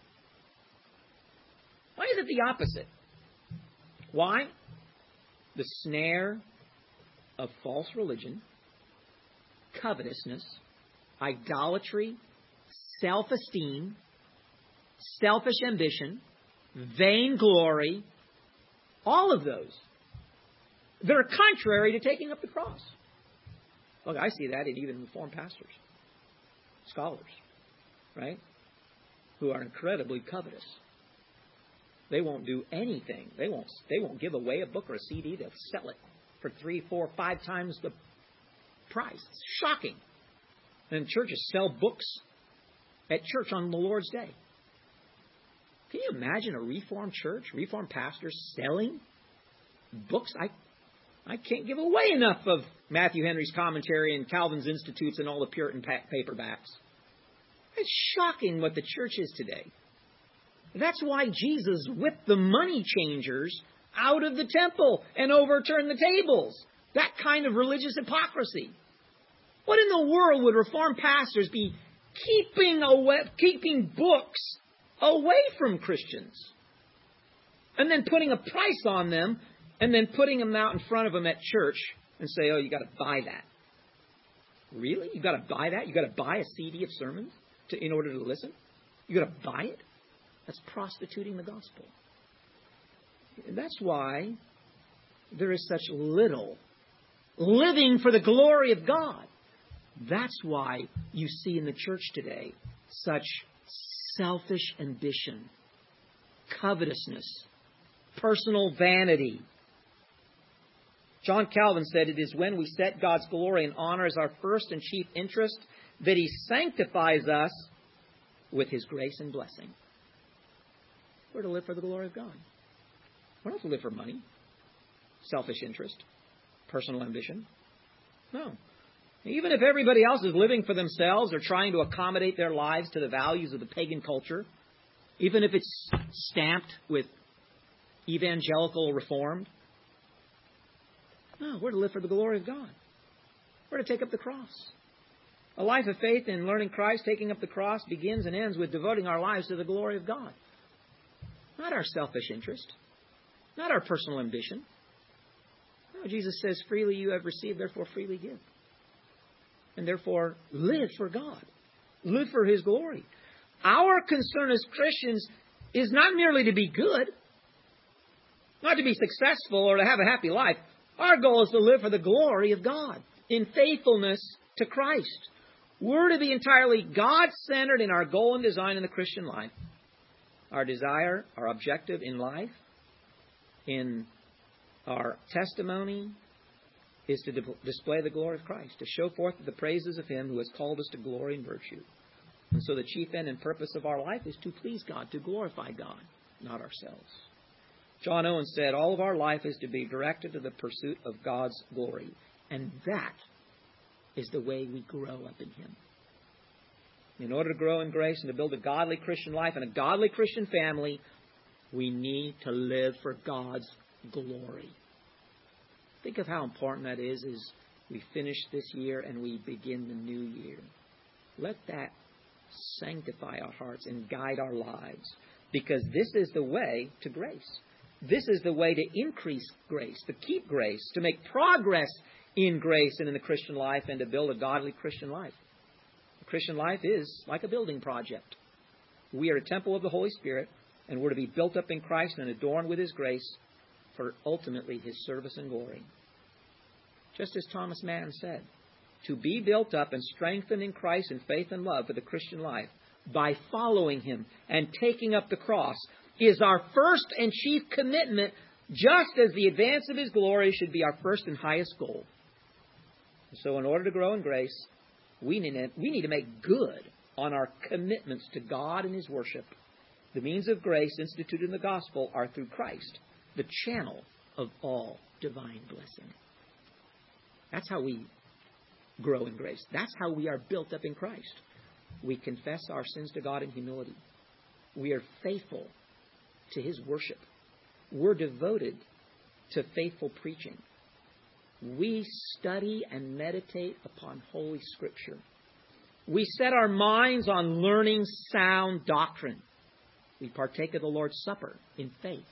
Why is it the opposite? Why? The snare of false religion, covetousness, idolatry, self-esteem, selfish ambition, vainglory, all of those. They're contrary to taking up the cross. Look, I see that in even Reformed pastors, scholars, right? Who are incredibly covetous. They won't do anything. They won't, they won't give away a book or a C D. They'll sell it for three, four, five times the price. It's shocking. And churches sell books at church on the Lord's Day. Can you imagine a Reformed church, Reformed pastors selling books? I I can't give away enough of Matthew Henry's commentary and Calvin's Institutes and all the Puritan pa- paperbacks. It's shocking what the church is today. That's why Jesus whipped the money changers out of the temple and overturned the tables. That kind of religious hypocrisy. What in the world would Reformed pastors be keeping away, keeping books away from Christians? And then putting a price on them and then putting them out in front of them at church and say, oh, you got to buy that. Really? You got to buy that? You got to buy a C D of sermons to, in order to listen? You got to buy it? That's prostituting the gospel. And that's why there is such little living for the glory of God. That's why you see in the church today such selfish ambition, covetousness, personal vanity. John Calvin said, it is when we set God's glory and honor as our first and chief interest that He sanctifies us with His grace and blessing. We're to live for the glory of God. We're not to live for money, selfish interest, personal ambition. No. Even if everybody else is living for themselves or trying to accommodate their lives to the values of the pagan culture, even if it's stamped with evangelical reformed, no, we're to live for the glory of God. We're to take up the cross. A life of faith in learning Christ, taking up the cross, begins and ends with devoting our lives to the glory of God. Not our selfish interest. Not our personal ambition. No, Jesus says, freely you have received, therefore freely give. And therefore, live for God. Live for His glory. Our concern as Christians is not merely to be good, not to be successful or to have a happy life. Our goal is to live for the glory of God in faithfulness to Christ. We're to be entirely God-centered in our goal and design in the Christian life. Our desire, our objective in life, in our testimony, is to di- display the glory of Christ, to show forth the praises of Him who has called us to glory and virtue. And so the chief end and purpose of our life is to please God, to glorify God, not ourselves. John Owen said, all of our life is to be directed to the pursuit of God's glory. And that is the way we grow up in Him. In order to grow in grace and to build a godly Christian life and a godly Christian family, we need to live for God's glory. Think of how important that is as we finish this year and we begin the new year. Let that sanctify our hearts and guide our lives, because this is the way to grace. This is the way to increase grace, to keep grace, to make progress in grace and in the Christian life, and to build a godly Christian life. The Christian life is like a building project. We are a temple of the Holy Spirit, and we're to be built up in Christ and adorned with His grace for ultimately His service and glory. Just as Thomas Mann said, to be built up and strengthened in Christ in faith and love for the Christian life by following Him and taking up the cross is our first and chief commitment, just as the advance of His glory should be our first and highest goal. So in order to grow in grace, we need to, we need to make good on our commitments to God and His worship. The means of grace instituted in the gospel are through Christ, the channel of all divine blessing. That's how we grow in grace. That's how we are built up in Christ. We confess our sins to God in humility. We are faithful to His worship. We're devoted to faithful preaching. We study and meditate upon Holy Scripture. We set our minds on learning sound doctrine. We partake of the Lord's Supper in faith.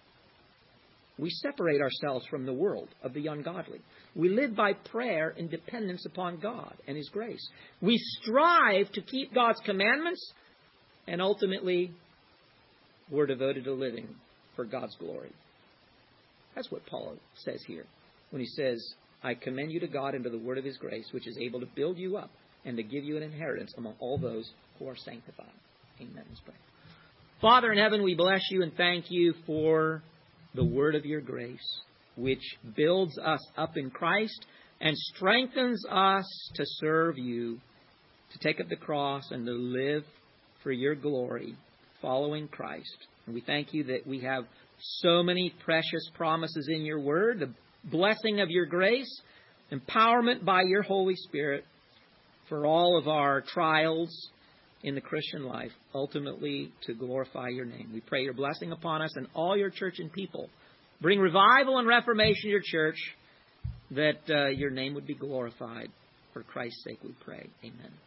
We separate ourselves from the world of the ungodly. We live by prayer in dependence upon God and His grace. We strive to keep God's commandments, and ultimately, we're devoted to living for God's glory. That's what Paul says here when he says, I commend you to God and to the word of His grace, which is able to build you up and to give you an inheritance among all those who are sanctified. Amen. Let's pray. Father in heaven, we bless you and thank you for the word of your grace, which builds us up in Christ and strengthens us to serve you, to take up the cross and to live for your glory, following Christ. And we thank you that we have so many precious promises in your word, the blessing of your grace, empowerment by your Holy Spirit for all of our trials in the Christian life, ultimately to glorify your name. We pray your blessing upon us and all your church and people. Bring revival and reformation to your church, that uh, your name would be glorified. For Christ's sake we pray. Amen.